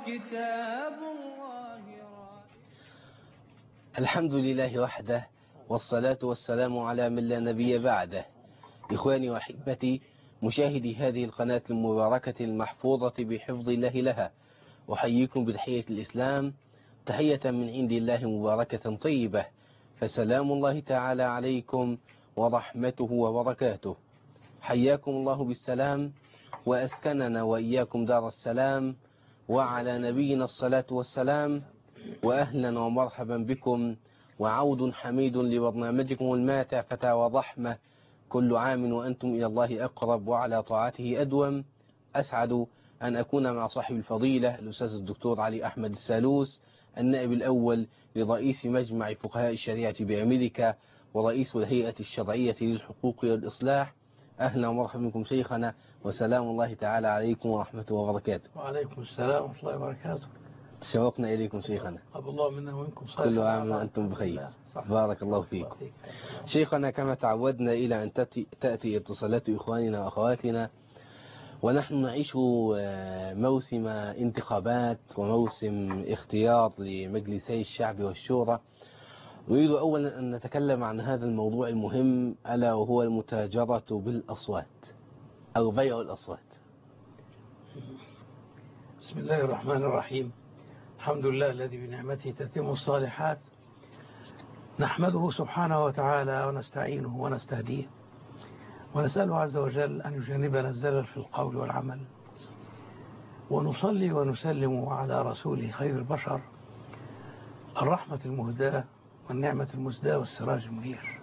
كتاب الله الحمد لله وحده، والصلاة والسلام على من لا نبي بعده. إخواني وأحبتي مشاهدي هذه القناة المباركة المحفوظة بحفظ الله لها، أحييكم بتحية الإسلام، تحية من عند الله مباركة طيبة، فسلام الله تعالى عليكم ورحمته وبركاته. حياكم الله بالسلام، وأسكننا وإياكم دار السلام، وعلى نبينا الصلاة والسلام، وأهلا ومرحبا بكم، وعود حميد لبرنامجكم الماتع فتاوى ضحمة. كل عام وأنتم إلى الله أقرب وعلى طاعته أدوم. أسعد أن أكون مع صاحب الفضيلة الأستاذ الدكتور علي أحمد السالوس، النائب الأول لرئيس مجمع فقهاء الشريعة بأمريكا ورئيس الهيئة الشرعية للحقوق والإصلاح. أهلا ومرحبا بكم شيخنا، وسلام الله تعالى عليكم ورحمته وبركاته. وعليكم السلام ورحمة الله وبركاته. شوقنا إليكم شيخنا. أبو الله منا ومنكم صالح. كل عام وأنتم بخير. بارك الله فيكم. شيخنا، كما تعودنا إلى أن تأتي اتصالات إخواننا وأخواتنا، ونحن نعيش موسم انتخابات وموسم اختيار لمجلسي الشعب والشورى. نريد أولا أن نتكلم عن هذا الموضوع المهم، ألا وهو المتاجرة بالأصوات أو بيع الأصوات. بسم الله الرحمن الرحيم. الحمد لله الذي بنعمته تتم الصالحات، نحمده سبحانه وتعالى ونستعينه ونستهديه، ونسأله عز وجل أن يجنبنا الزلل في القول والعمل، ونصلي ونسلم على رسوله خير البشر، الرحمة المهداة والنعمة المسداة والسراج المنير.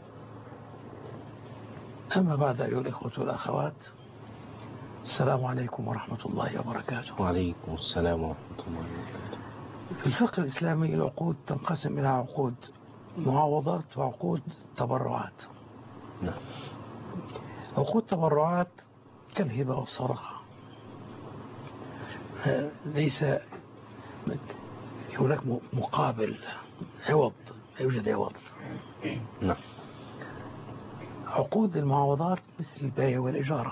أما بعد، أيها الإخوة والأخوات، السلام عليكم ورحمة الله وبركاته. وعليكم السلام ورحمة الله وبركاته. في الفقه الإسلامي العقود تنقسم إلى عقود معاوضات وعقود تبرعات. نعم. عقود تبرعات كالهبة والصدقة، ليس هناك مقابل، عوض، لا يوجد عوض. نعم. عقود المعاوضات مثل البيع والإجارة.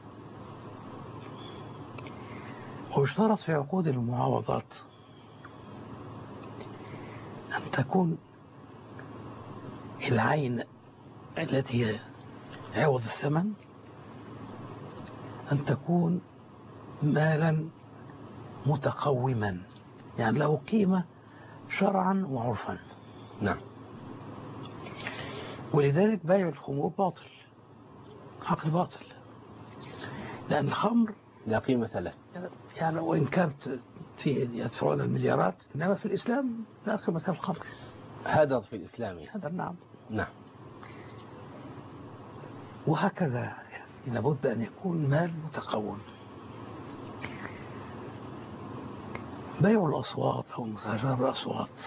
ويشترط في عقود المعاوضات أن تكون العين التي هي عوض الثمن أن تكون مالا متقوما، يعني له قيمة شرعا وعرفا. نعم. ولذلك بيع الخمور باطل، عقد باطل، لأن الخمر لا قيمة له، يعني وإن كانت فيه يدفعون المليارات، إنما في الإسلام لا قيمة للخمر. هذا في الإسلام. هذا نعم. نعم. وهكذا يعني لابد أن يكون مال متقوم. بيع الأصوات أو متاجرة بالأصوات،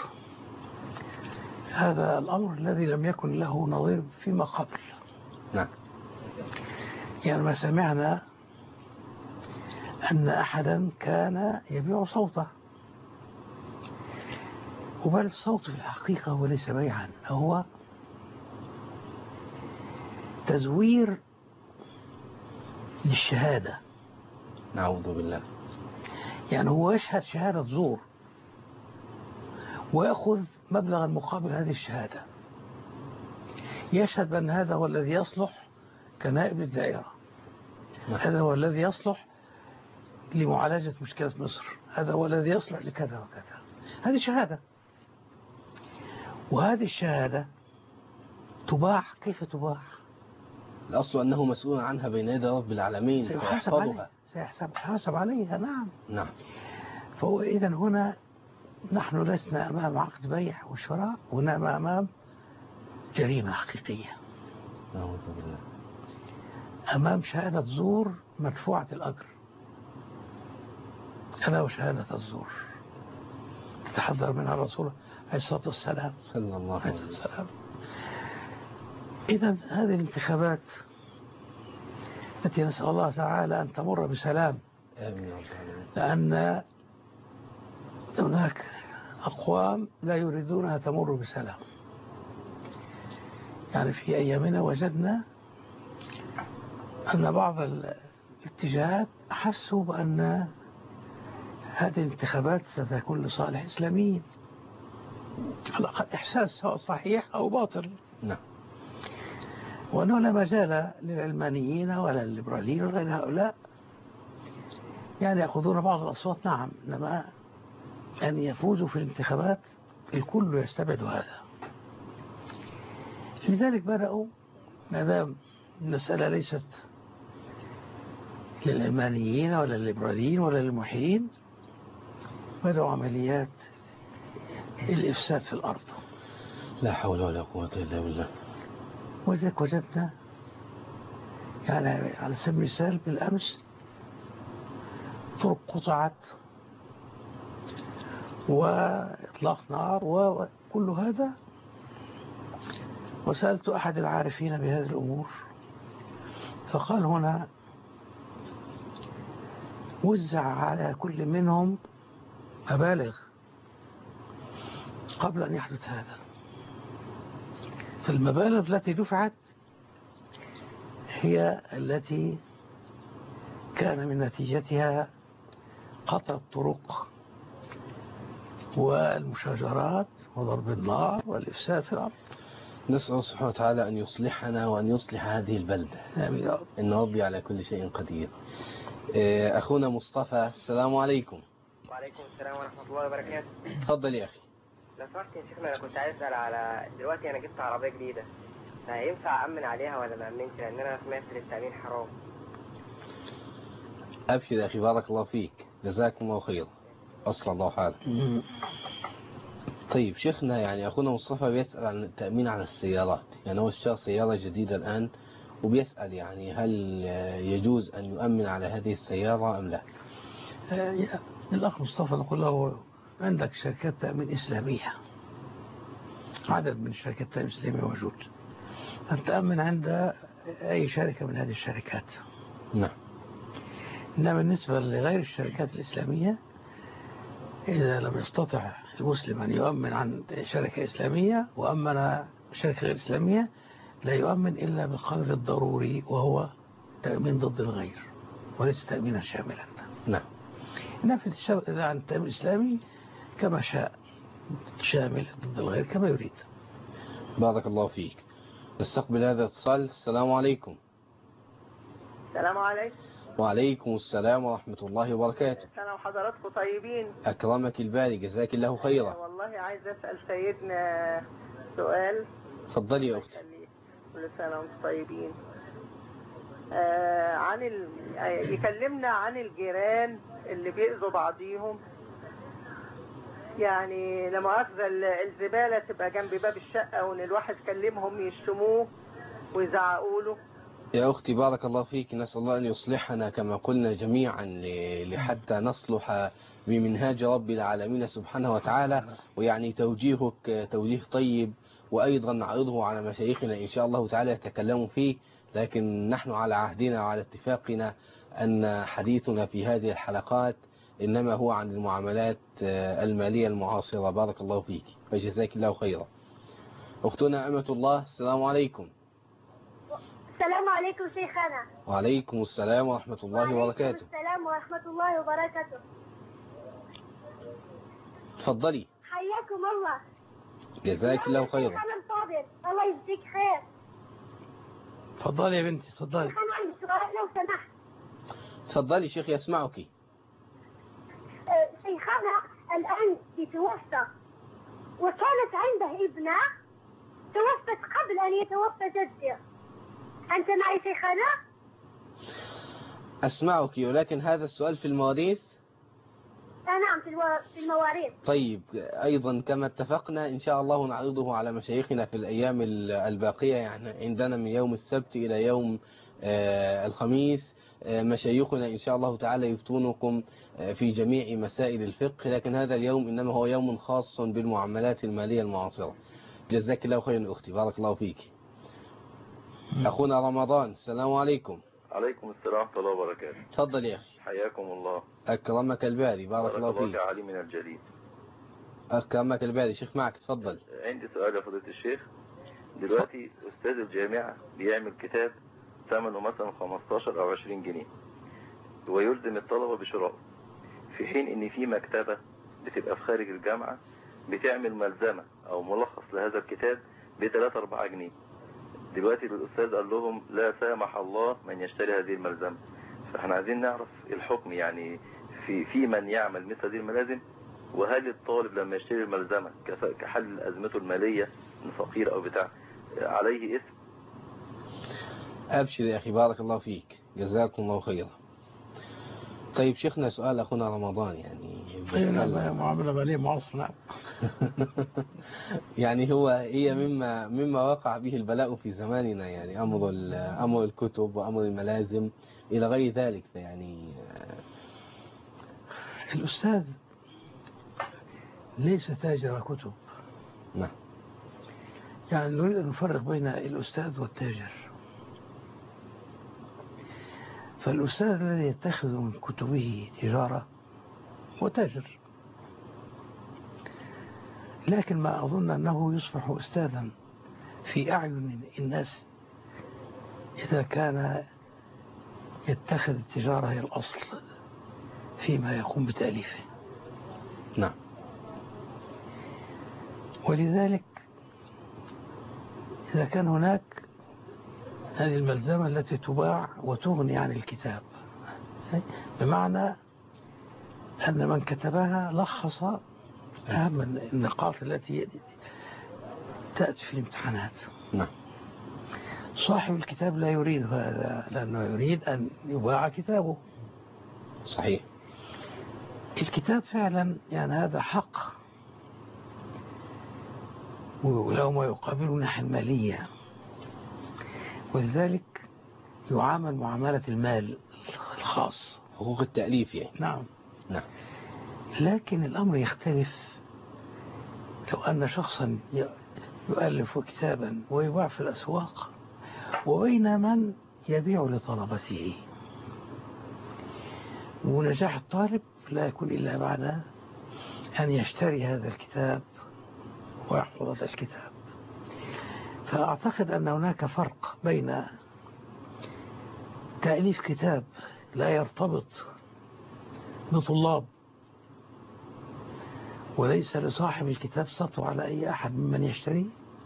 هذا الأمر الذي لم يكن له نظير فيما قبل. نعم. يعني ما سمعنا أن أحدا كان يبيع صوته، وبل الصوت في الحقيقة هو ليس بيعا، هو تزوير للشهادة. نعوذ بالله. يعني هو يشهد شهادة زور ويأخذ مبلغ مقابل هذه الشهادة، يشهد بأن هذا هو الذي يصلح كنائب الدائرة، هذا هو الذي يصلح لمعالجة مشكلة مصر، هذا هو الذي يصلح لكذا وكذا. هذه شهادة، وهذه الشهادة تباع. كيف تباع؟ الأصل أنه مسؤول عنها بين يدي رب العالمين، سيحاسب عليها. نعم. نعم. فهو إذن هنا نحن لسنا أمام عقد بيع وشراء، هنا أمام جريمة حقيقية، نعوذ بالله، أمام شهادة زور مدفوعة الأجر، ألا وشهادة الزور تحذر منها الرسول عليه الصلاة والسلام صلى الله عليه وسلم. إذن هذه الانتخابات التي نسأل الله تعالى أن تمر بسلام، لأن هناك أقوام لا يريدونها تمر بسلام. يعني في أيامنا وجدنا أن بعض الاتجاهات حسوا بأن هذه الانتخابات ستكون لصالح الإسلاميين على الأقل إحساس سواء صحيح أو باطل. نعم. وأنه لا مجال للعلمانيين ولا الليبراليين وغير هؤلاء يعني يأخذون بعض الأصوات، نعم، إنما أن يفوزوا في الانتخابات الكل يستبعد هذا. لذلك بدأوا ما دام المسألة ليست للعلمانيين ولا الليبراليين ولا للملحدين، بدأوا عمليات الإفساد في الأرض. لا حول ولا قوة إلا بالله. وذلك وجدنا يعني على سبيل المثال بالأمس طرق قطعت وإطلاق نار وكل هذا. وسألت أحد العارفين بهذه الأمور فقال هنا وزع على كل منهم مبالغ قبل أن يحدث هذا. فالمبالغ التي دفعت هي التي كان من نتيجتها قطع الطرق والمشاجرات وضرب النار والإفساد في الأرض. نسأل سبحانه وتعالى أن يصلحنا وأن يصلح هذه البلدة. آمين. إن ربي على كل شيء قدير. أخونا مصطفى، السلام عليكم. وعليكم السلام ورحمة الله وبركاته. تفضل يا أخي. لو سمحت يا شيخنا، أنا كنت عايز أسأل على دلوقتي أنا جبت عربية جديدة، فينفع أأمن عليها ولا ما أأمنش؟ لأن أنا سمعت إن التأمين حرام. أبشر يا أخي، بارك الله فيك، جزاكم الله خير، أصل الله حالك. طيب شيخنا، يعني أخونا مصطفى بيسأل عن التأمين على السيارات، يعني هو اشترى سيارة جديدة الآن وبيسأل يعني هل يجوز أن يؤمن على هذه السيارة أم لا؟ الأخ مصطفى نقول له عندك شركات تأمين إسلامية، عدد من شركات التأمين الإسلامية موجود، أن تأمن عند أي شركة من هذه الشركات. نعم. إنما بالنسبة لغير الشركات الإسلامية، إذا لم يستطع المسلم أن يؤمن عن شركة إسلامية وأمن شركة غير إسلامية، لا يؤمن إلا بالقدر الضروري، وهو تأمين ضد الغير وليس تأمينا شاملا. نعم. نفذ عن التأمين الإسلامي كما شاء، شامل ضد الغير كما يريد. بارك الله فيك. نستقبل هذا الاتصال. السلام عليكم. السلام عليكم. وعليكم السلام ورحمة الله وبركاته. أنا وحضراتكم طيبين. أكرمك الباري، جزاك الله خيرا. والله عايز أسأل سيدنا سؤال. تفضلي يا أختي. كل سنة وانتم طيبين. يكلمنا عن الجيران اللي بيأذوا بعضيهم، يعني لما أخذ الزبالة تبقى جنب باب الشقة وإن الواحد كلمهم يشتموه ويزعقوا له. يا أختي بارك الله فيك، نسأل الله أن يصلحنا كما قلنا جميعا لحتى نصلح بمنهاج رب العالمين سبحانه وتعالى، ويعني توجيهك توجيه طيب، وأيضا نعرضه على مشايخنا إن شاء الله تعالى يتكلموا فيه، لكن نحن على عهدنا وعلى اتفاقنا أن حديثنا في هذه الحلقات إنما هو عن المعاملات المالية المعاصرة. بارك الله فيك فجزاك الله خيرا. أختنا أمة الله، السلام عليكم. السلام عليكم شيخنا. وعليكم السلام ورحمة الله وبركاته. وعليكم السلام ورحمة الله وبركاته. تفضلي. حياكم الله. جزاك الله خيرا. شيخنا الفاضل، الله يجزيك خير. تفضلي يا بنتي، تفضلي. شيخنا عندي سؤال لو سمحت. تفضلي شيخ يسمعك. شيخنا الآن يتوفى وكانت عنده ابنة توفت قبل أن يتوفى جده. أنت معي شيخنا؟ أسمعك، ولكن هذا السؤال في المواريث؟ نعم في المواريث. طيب أيضا كما اتفقنا إن شاء الله نعرضه على مشايخنا في الأيام الباقية، يعني عندنا من يوم السبت إلى يوم الخميس مشايخنا إن شاء الله تعالى يفتونكم في جميع مسائل الفقه، لكن هذا اليوم إنما هو يوم خاص بالمعاملات المالية المعاصرة. جزاك الله خيرا أختي، بارك الله فيك. أخونا رمضان، السلام عليكم. عليكم السلام ورحمة الله وبركاته. تفضل يا أخي. حياكم الله. أكرمك الباري، بارك الله فيك. علي من الجليل. أكرمك الباري، شيخ معك، تفضل. عندي سؤال يا فضيلة الشيخ. دلوقتي أستاذ الجامعة بيعمل كتاب ثمنه مثلا 15 أو 20 جنيه ويلزم الطلبة بشراءه. في حين ان في مكتبة بتبقى في خارج الجامعة بتعمل ملزمة او ملخص لهذا الكتاب ب3-4 جنيه. دلوقتي الأستاذ قال لهم لا سامح الله من يشتري هذه الملزمة. فاحنا عايزين نعرف الحكم يعني في من يعمل مثل هذه الملازم، وهل الطالب لما يشتري الملزمة كحل أزمته المالية من فقير أو بتاع عليه اسم؟ أبشر يا أخي، بارك الله فيك، جزاكم الله خيرا. طيب شيخنا، سؤال أخونا رمضان يعني معاملة مالية معاصرة. يعني هي مما وقع به البلاء في زماننا، يعني أمر الكتب وأمر الملازم إلى غير ذلك. يعني الأستاذ ليس تاجر كتب. نعم. يعني نريد أن نفرق بين الأستاذ والتاجر. فالأستاذ الذي يتخذ من كتبه تجارة هو تاجر، لكن ما أظن أنه يصبح أستاذا في أعين الناس إذا كان يتخذ التجارة هي الأصل فيما يقوم بتأليفه. نعم. ولذلك إذا كان هناك هذه الملزمة التي تباع وتغني عن الكتاب، بمعنى أن من كتبها لخص أهم النقاط التي تأتي في الامتحانات. نعم. صاحب الكتاب لا يريد هذا، لأنه يريد أن يباع كتابه. صحيح. الكتاب فعلا يعني هذا حق، وله ما يقابل الناحية المالية، ولذلك يعامل معاملة المال الخاص، حقوق التأليف يعني. نعم. نعم. لكن الأمر يختلف لو أن شخصا يؤلف كتابا ويباع في الأسواق، وبين من يبيع لطلبته. ونجاح الطالب لا يكون إلا بعد أن يشتري هذا الكتاب ويحفظ هذا الكتاب. فأعتقد أن هناك فرق بين تأليف كتاب لا يرتبط بطلاب وليس لصاحب الكتاب سطو على أي أحد ممن يشتري،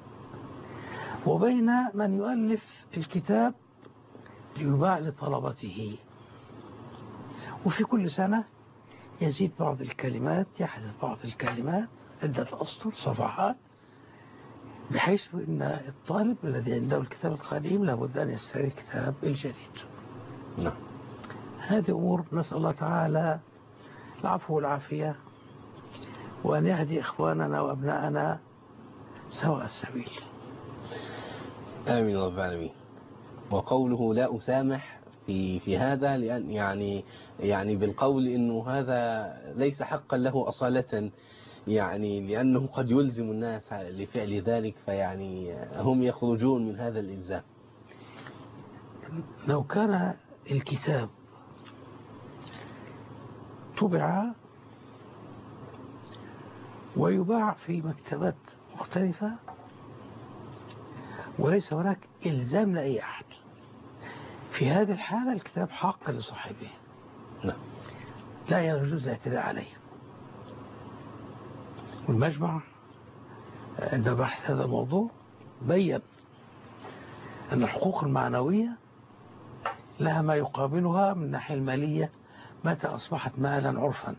وبين من يؤلف الكتاب ليباع لطلبته، وفي كل سنة يزيد بعض الكلمات، يحدث بعض الكلمات عدة أسطر صفحات، بحيث أن الطالب الذي عنده الكتاب القديم لابد أن يشتري الكتاب الجديد. نعم. هذه أمور نسأل الله تعالى العفو والعافية، وأن يهدي إخواننا وأبناءنا سواء السبيل. آمين رب العالمين. وقوله لا أسامح في هذا، لأن يعني بالقول إنه هذا ليس حقا له أصالة، يعني لأنه قد يلزم الناس لفعل ذلك، فيعني هم يخرجون من هذا الإلزام. لو كان الكتاب طبع ويباع في مكتبات مختلفة وليس هناك إلزام لأي أحد، في هذه الحالة الكتاب حق لصاحبه. نعم. لا يجوز الاعتداء عليه. والمجمع عند بحث هذا الموضوع بيّن أن الحقوق المعنوية لها ما يقابلها من الناحية المالية متى أصبحت مالا عرفا.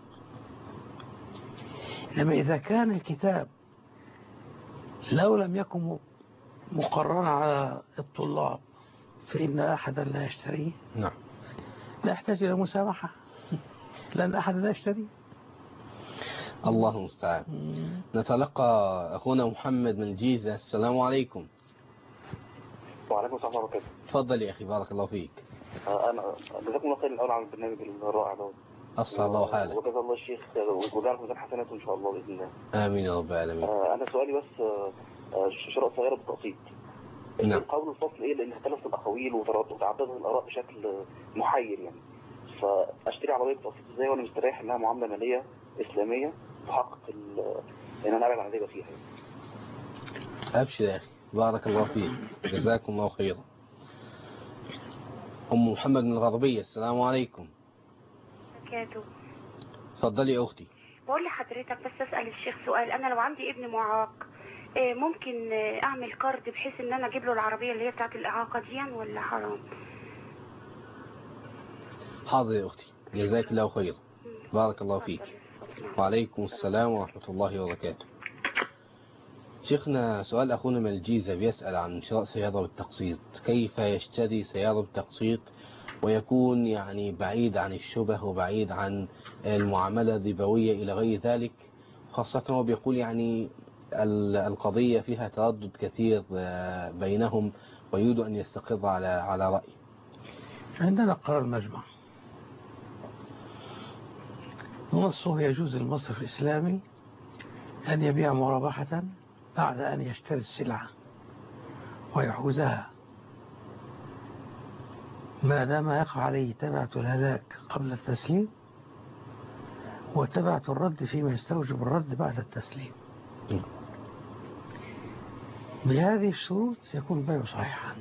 إنما إذا كان الكتاب لو لم يكن مقررا على الطلاب فإن أحدا لا يشتريه. نعم. لا يحتاج إلى مسامحة، لأن أحد لا يشتري. الله المستعان. نتلقى أخونا محمد من الجيزة. السلام عليكم. وعليكم السلام ورحمة الله. تفضل يا أخي، بارك الله فيك. أنا جزاكم الله خير الأول على البرنامج الرائع ده. أسعد الله حالك. وجزا الله الشيخ وجعل في ميزان حسناته إن شاء الله بإذن الله. آمين يا رب العالمين. أنا سؤالي بس شراء صغيرة بالتقسيط. نعم. القول الفصل إيه؟ لأن اختلفت الأقاويل وتعددت الآراء بشكل محير يعني. فأشتري عربية بالتقسيط إزاي وأنا مستريح إنها معاملة مالية إسلامية تحقق إن أنا أبعد عن الربا فيها. أبشر يا أخي، بارك الله فيك، جزاكم الله خيرا. أم محمد من الغربية. السلام عليكم. بركاته. اتفضلي يا أختي. بقول لحضرتك بس اسال الشيخ سؤال. انا لو عندي ابن معاق ممكن اعمل كارد بحيث ان انا اجيب له العربيه اللي هي بتاعت الاعاقه دي ولا حرام؟ حاضر يا أختي، جزاك الله خير، بارك الله فيك. وعليكم السلام ورحمة الله وبركاته. شيخنا سؤال أخونا من الجيزة بيسأل عن شراء سيارة بالتقسيط، كيف يشتري سيارة بالتقسيط ويكون يعني بعيد عن الشبه وبعيد عن المعاملة الربوية إلى غير ذلك، خاصة هو بيقول يعني القضية فيها تردد كثير بينهم ويريد أن يستقر على رأي. عندنا قرار المجمع نصه يجوز للمصرف الإسلامي أن يبيع مرابحة بعد أن يشتري السلعة ويحوزها ما دام يقع عليه تبعة الهلاك قبل التسليم وتبعة الرد فيما يستوجب الرد بعد التسليم. بهذه الشروط يكون البيع صحيحا،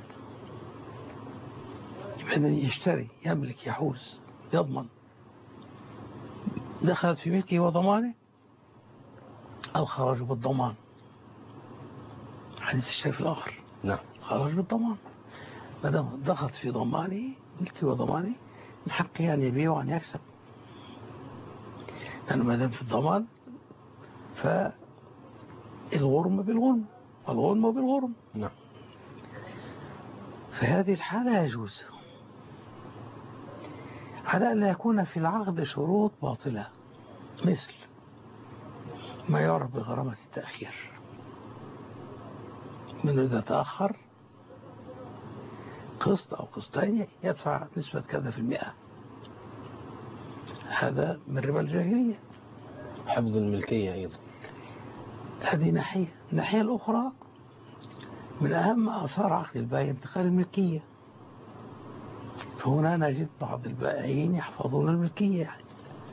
بأن يشتري يملك يحوز يضمن دخلت في ملكه وضمانه الخراج بالضمان، حديث الشيخ الآخر. نعم. خراج بالضمان ما دام دخلت في ضمانه ملكه وضمانه من حقه أن يبيع وأن يكسب، لأنه ما دام في الضمان فالغرم بالغرم والغنم بالغرم. نعم. في هذه الحالة يجوز على أن لا يكون في العقد شروط باطلة، مثل ما يعرف بغرامة التأخير، من إذا تأخر قسط أو قسطين يدفع نسبة كذا في المئة، هذا من ربا الجاهلية. حفظ الملكية أيضا، هذه ناحية. الناحية الأخرى من أهم آثار عقد البيع انتقال الملكية، فهنا نجد بعض البائعين يحفظون الملكية يعني.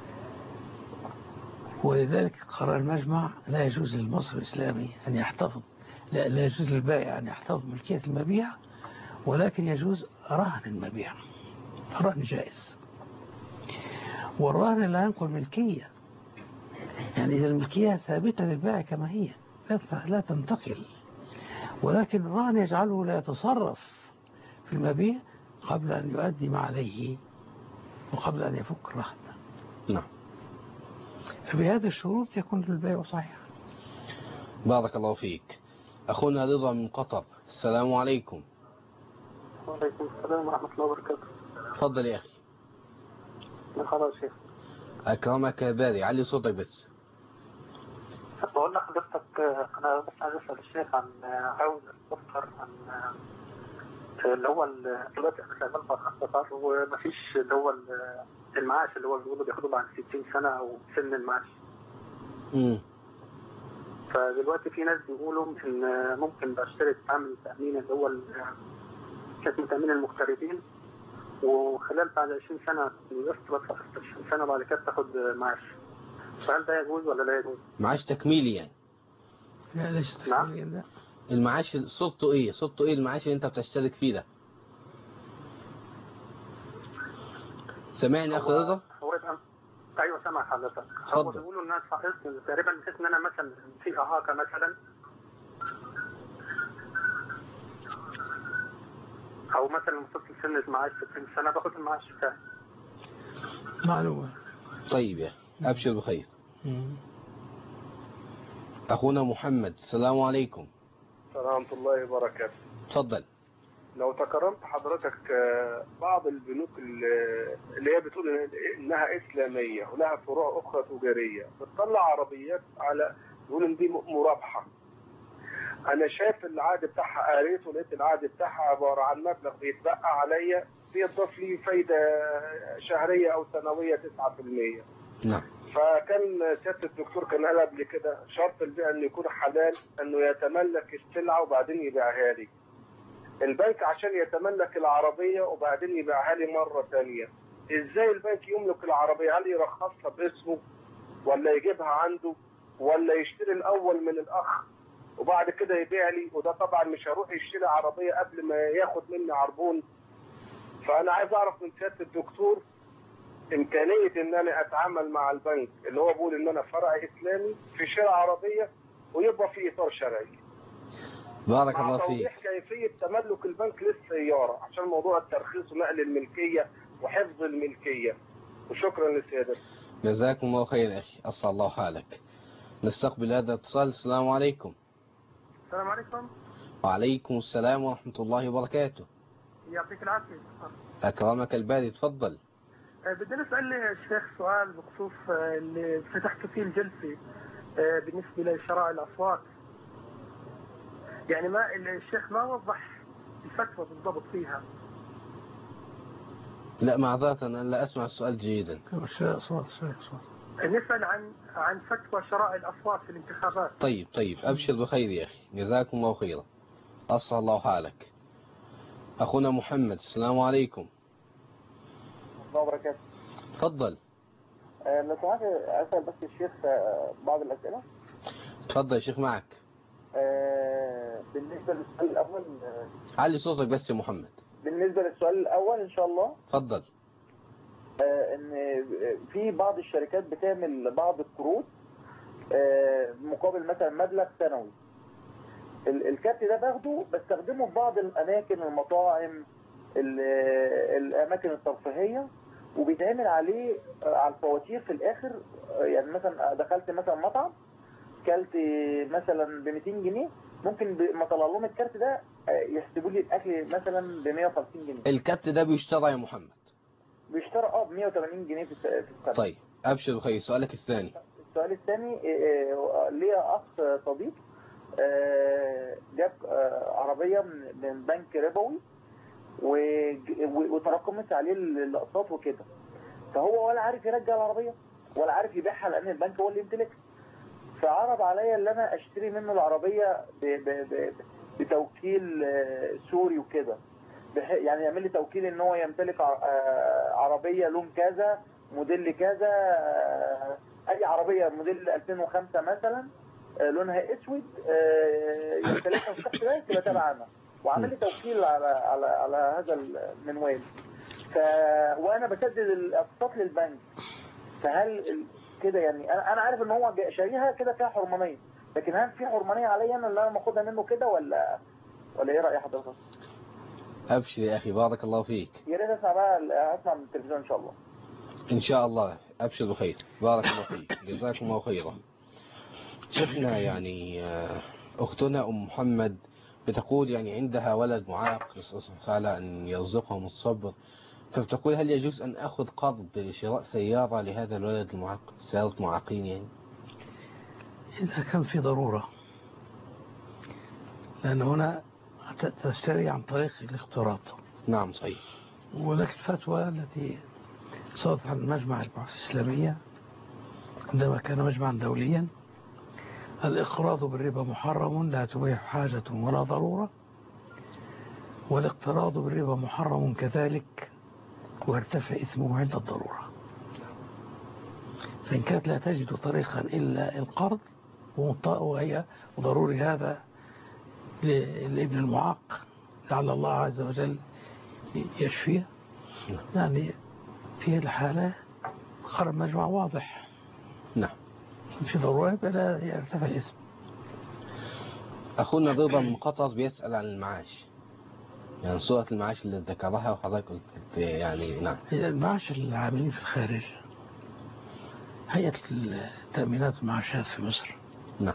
ولذلك قرر المجمع لا يجوز للمصرف الإسلامي أن يحتفظ، لا يجوز للبائع أن يحتفظ ملكية المبيع، ولكن يجوز رهن المبيع، الرهن جائز. والرهن لا ينقل ملكية، يعني إذا الملكية ثابتة للبائع كما هي لا تنتقل، ولكن الرهن يجعله لا يتصرف في المبيع قبل أن يؤدي ما عليه وقبل أن يفك الرهن. نعم. فبهذه الشروط يكون البيع صحيح. بارك الله فيك. أخونا رضا من قطر، السلام عليكم. وعليكم السلام ورحمة الله وبركاته. تفضل يا أخي. خلاص شيخ. أكرمك باري، علي صوتك بس. بقول لحضرتك أنا بس عايز أسأل الشيخ عن عاوز أستفسر عن اللي هو دلوقتي احنا شغال مخصصات ومفيش اللي هو المعاش اللي هو بيقولوا بياخدوه بعد 60 سنة أو سن المعاش. فدلوقتي في ناس بيقولوا إن ممكن بشتري تعمل تأمين اللي هو اسمه تأمين المغتربين، وخلال بعد 20 سنة يسقط 20 سنة بعد كده تاخد معاش، فهل ده يجوز ولا لا يجوز؟ معاش تكميلي يعني؟ لا ليش تكميلي. لا. المعاش صوته ايه؟ صوته ايه المعاش اللي انت بتشترك فيه ده؟ سامعني يا اخي رضا؟ ايوه سامع حضرتك. هو بيقولوا الناس تقريبا بحيث ان انا مثلا في اعاقه مثلا او مثلا وصلت لسن المعاش 60 سنه باخد المعاش بتاعي. معلومه. طيب يا ابشر بخير. اخونا محمد، السلام عليكم. ورحمة الله وبركاته. تفضل. لو تكرمت حضرتك بعض البنوك اللي هي بتقول انها اسلاميه ولها فروع اخرى تجاريه بتطلع عربيات على بيقول ان دي مرابحه. انا شايف العقد بتاعها، قريته لقيت العقد بتاعها عباره عن مبلغ بيتبقى عليا بيضاف لي فايده شهريه او سنويه 9%. نعم. فكان سياده الدكتور كان قال قبل كده شرط البيع انه يكون حلال، انه يتملك السلعه وبعدين يبيعها لي. البنك عشان يتملك العربيه وبعدين يبيعها لي مره ثانيه، ازاي البنك يملك العربيه؟ هل يرخصها باسمه ولا يجيبها عنده ولا يشتري الاول من الاخ وبعد كده يبيع لي؟ وده طبعا مش هروح يشتري عربيه قبل ما ياخد مني عربون. فانا عايز اعرف من سياده الدكتور إمكانية إن أنا أتعامل مع البنك اللي هو بيقول إن أنا فرع إسلامي في شراء عربية ويبقى في إطار شرعي. بارك مع الله توضيح فيك. كيفية تملك البنك للسيارة عشان موضوع الترخيص ونقل الملكية وحفظ الملكية. وشكرا للسيادة. جزاكم الله خير أخي، أسأل الله حالك. نستقبل هذا الاتصال. السلام عليكم. السلام عليكم. وعليكم السلام ورحمة الله وبركاته. يعطيك العافية. أكرمك الباري، تفضل. بدنا نسأل الشيخ سؤال بخصوص اللي فتحت فيه الجلسة بالنسبة لشراء الأصوات. يعني ما الشيخ ما وضح الفتوى بالضبط فيها. لا معذرة أنا لا أسمع السؤال جيدا. شراء أصوات. نسأل عن فتوى شراء الأصوات في الانتخابات. طيب أبشر بخير يا أخي، جزاكم الله خيرا، أسأل الله حالك. أخونا محمد، السلام عليكم. الله وبركاته. تفضل. لو سمحت أسأل بس الشيخ بعض الأسئلة. تفضل يا شيخ، معك. بالنسبة للسؤال الأول. علي صوتك بس يا محمد. بالنسبة للسؤال الأول إن شاء الله. تفضل. إن في بعض الشركات بتعمل بعض القروض مقابل مثلا مبلغ سنوي. الكارت ده باخده بستخدمه في بعض الأماكن، المطاعم، الأماكن الترفيهية، وبيتعمل عليه على الفواتير في الآخر. يعني مثلا دخلت مثلا مطعم كلت مثلا ب 200 جنيه، ممكن ما طلع لهم الكارت ده يحسبوا لي الأكل مثلا ب 150 جنيه. الكارت ده بيشترى يا محمد؟ بيشترى ب 180 جنيه في السنة. طيب أبشر بخير. سؤالك الثاني. السؤال الثاني، ليا أخ صديق جاب عربية من بنك ربوي وتراكمت عليه الاقساط وكده، فهو ولا عارف يرجع العربية ولا عارف يبيعها لأن البنك هو اللي يمتلكها. فعرض عليا ان انا اشتري منه العربية بتوكيل سوري وكده، يعني يعمل لي توكيل ان هو يمتلك عربية لون كذا موديل كذا، اي عربية موديل 2005 مثلا لونها اسود يمتلكها الشخص ده تبقى تبعنا، وعمل لي توكيل على هذا المنوال. وانا بسدد الاقساط للبنك. فهل كده يعني انا عارف ان هو شاريها كده فيها حرمانيه، لكن هل في حرمانيه عليا انا اللي انا باخدها منه كده ولا ايه راي حضرتك؟ ابشر يا اخي، بارك الله فيك. يا ريت اسمع من التلفزيون ان شاء الله. ان شاء الله، ابشر بخير، بارك الله فيك، جزاكم الله خيرا. شفنا يعني اختنا ام محمد بتقول يعني عندها ولد معاق، نسال الله تعالى ان يرزقهم الصبر، فبتقول هل يجوز أن أخذ قرض لشراء سيارة لهذا الولد المعاق، سيارة معاقين يعني؟ إذا كان في ضرورة، لأن هنا تشتري عن طريق الاختراط. نعم صحيح. ولكن الفتوى التي صدرت عن مجمع البحوث الإسلامية عندما كان مجمعا دوليا: الإقراض بالربا محرم لا تبيح حاجة ولا ضرورة، والاقتراض بالربا محرم كذلك ويرتفع اسمه عند الضرورة. فإن كانت لا تجد طريقا إلا القرض وهي وضروري هذا لابن المعاق لعل الله عز وجل يشفيه، يعني في الحالة قرار مجمع واضح. نعم. في ضرورة لا يرتفع الاسم. أخونا رضا من قطر بيسأل عن المعاش، يعني صورة المعاش اللي ذكرها وحضرتك قلت يعني نعم. المعاش العاملين في الخارج، هيئة التأمينات والمعاشات في مصر نعم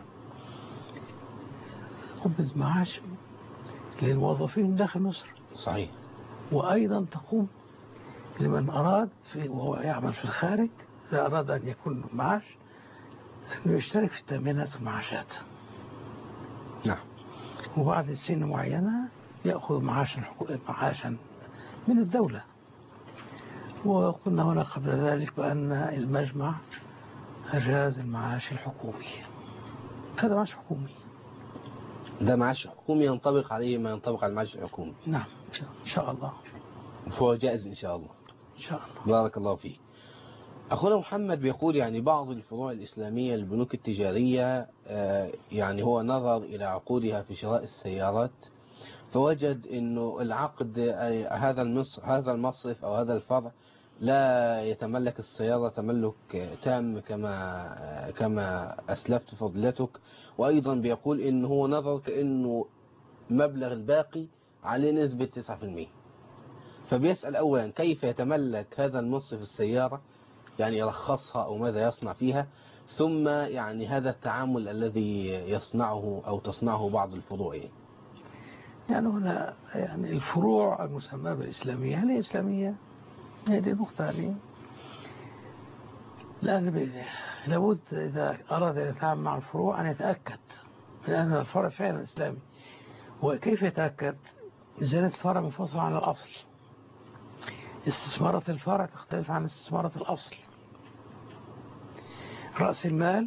قبض معاش للموظفين داخل مصر. صحيح. وأيضا تقوم لمن أراد وهو يعمل في الخارج إذا أراد أن يكون معاش أنه يشترك في التأمينات والمعاشات. نعم. وبعد سن معينة يأخذ معاشا من الدولة. وقلنا هنا قبل ذلك بأن المجمع أجاز المعاش الحكومي. هذا معاش حكومي. ده معاش حكومي ينطبق عليه ما ينطبق على المعاش الحكومي. نعم إن شاء الله. فهو جائز إن شاء الله. إن شاء الله. بارك الله فيك. أخونا محمد بيقول يعني بعض الفروع الإسلامية البنوك التجارية يعني هو نظر إلى عقودها في شراء السيارات، فوجد إنه العقد هذا المصرف أو هذا الفرع لا يتملك السيارة تملك تام كما أسلفت فضلتك، وأيضا بيقول إن هو نظر كأنه مبلغ الباقي عليه نسبة 9%. فبيسأل أولا كيف يتملك هذا المنصف السيارة، يعني يرخصها أو ماذا يصنع فيها، ثم يعني هذا التعامل الذي يصنعه أو تصنعه بعض الفروع. يعني هنا يعني الفروع المسمى بالإسلامية هل هي إسلامية؟ هذه النقطة هذه، لأن لابد إذا أراد أن يتعامل مع الفروع أن يتأكد من أن الفرع فعلا إسلامي. وكيف يتأكد؟ ميزانية الفرع منفصلة عن الأصل. استثمارات الفرع تختلف عن استثمارات الأصل. رأس المال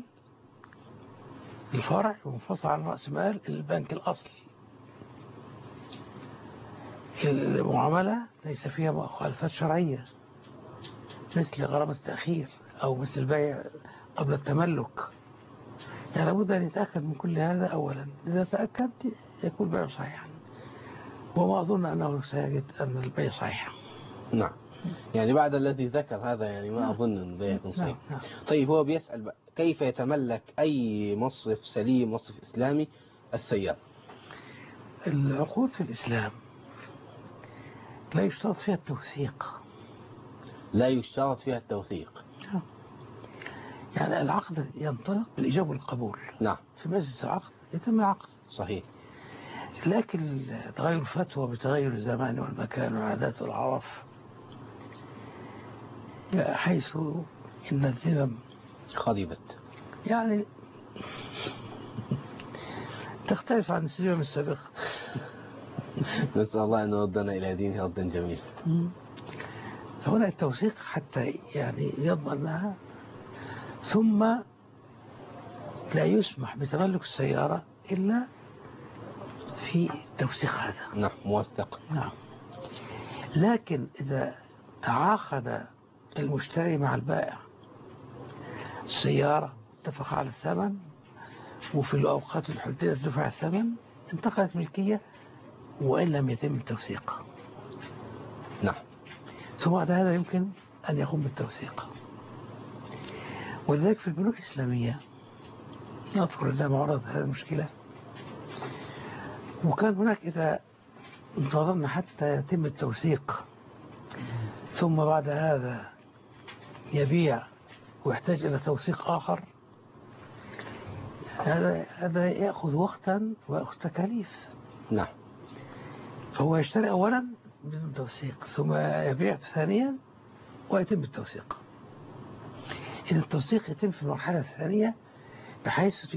الفرع منفصل عن رأس مال البنك الأصلي. المعاملة ليس فيها مخالفات شرعية مثل غرامة التأخير أو مثل البيع قبل التملك. يعني لابد أن يتأكد من كل هذا أولا. إذا تأكد يكون بيع صحيحا، وما أظن أنه سيجد أن البيع صحيح. نعم، يعني بعد الذي ذكر هذا يعني ما أظن أن البيع يكون صحيح. طيب هو بيسأل بقى كيف يتملك أي مصرف سليم مصرف إسلامي السيارة؟ العقود في الإسلام لا يشترط فيها التوثيق. لا يشترط فيها التوثيق. يعني العقد ينطلق بالإجابة والقبول. نعم. في مجلس العقد يتم العقد. صحيح. لكن تغير الفتوى بتغير الزمان والمكان والعادات والعرف، حيث إن الذمم خضبت، يعني تختلف عن الذمم السابقة. نسأل الله أن يردنا إلى دينه ردا جميلا. هنا التوثيق حتى يعني يضمنها، ثم لا يسمح بتملك السيارة إلا في التوثيق هذا. نعم، موثق. نعم. لكن إذا تعاقد المشتري مع البائع السيارة، اتفق على الثمن، وفي الأوقات الحدودية دفع الثمن، انتقلت ملكية وإن لم يتم التوثيق. نعم. ثم بعد هذا يمكن أن يقوم بالتوثيق. ولذلك في البنوك الإسلامية نذكر لما عرض هذه المشكلة، وكان هناك إذا انتظرنا حتى يتم التوثيق ثم بعد هذا يبيع ويحتاج إلى توثيق آخر، هذا يأخذ وقتا ويأخذ تكاليف. نعم. فهو يشتري أولا بدون توثيق، ثم يبيع ثانيا ويتم التوثيق. إذا التوثيق يتم في المرحلة الثانية بحيث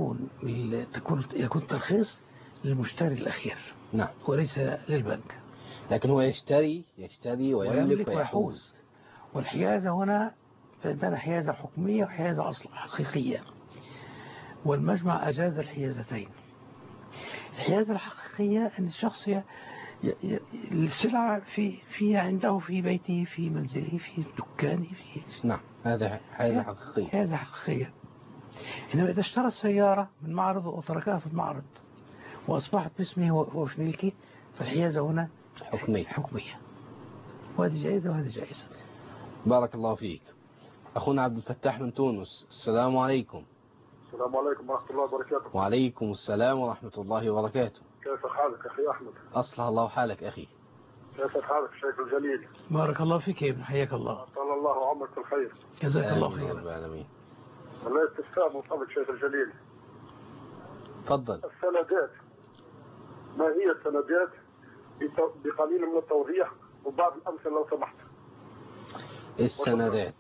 يكون ترخيص للمشتري الأخير. نعم. وليس للبنك. لكن هو يشتري ويملك ويحوز. والحيازة هنا عندنا حيازة حكمية وحيازة حقيقية، والمجمع أجاز الحيازتين. الحيازة الحقيقية أن الشخص السلعة في عنده في بيته في منزله في دكانه في. نعم، هذا حيازة حقيقية. حيازة حقيقية. إنما إذا اشترى السيارة من معرض وتركها في المعرض وأصبحت باسمه وفي ملكه، فالحيازة هنا حكمية. وهذه جائزة وهذه جائزة. بارك الله فيك. أخونا عبد الفتاح من تونس، السلام عليكم. السلام عليكم ورحمة الله وبركاته. وعليكم السلام ورحمة الله وبركاته. كيف حالك أخي أحمد؟ أصلح الله حالك أخي. كيف حالك شيخ الجليل؟ بارك الله فيك يا ابن، حياك الله. طال الله عمرك الخير. جزاك الله خير. رب العالمين. الله استفسار من فضلك شيخ الجليل. تفضل. السندات، ما هي السندات بقليل من التوضيح وبعض الأمثلة لو سمحت. السندات.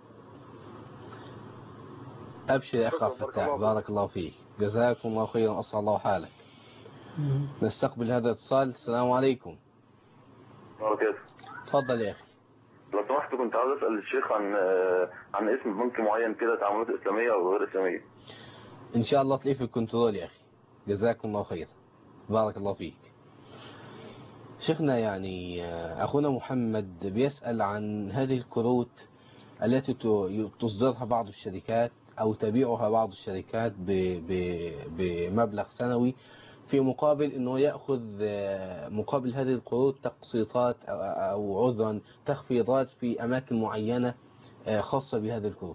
أبشر يا أخ فتاح، بارك الله فيك، جزاكم الله خيرا، أسعد الله حالك. نستقبل هذا الاتصال. السلام عليكم. وبركاته. تفضل يا أخي. لو سمحت كنت عاوز أسأل الشيخ عن اسم بنك معين كده، تعاملات إسلامية أو غير إسلامية. إن شاء الله تلاقيه في الكنترول يا أخي، جزاكم الله خيرا، بارك الله فيك. شيخنا يعني أخونا محمد بيسأل عن هذه الكروت التي تصدرها بعض الشركات أو تبيعها بعض الشركات بمبلغ سنوي، في مقابل أنه يأخذ مقابل هذه القروض تقسيطات أو عذرا تخفيضات في أماكن معينة خاصة بهذه القروض.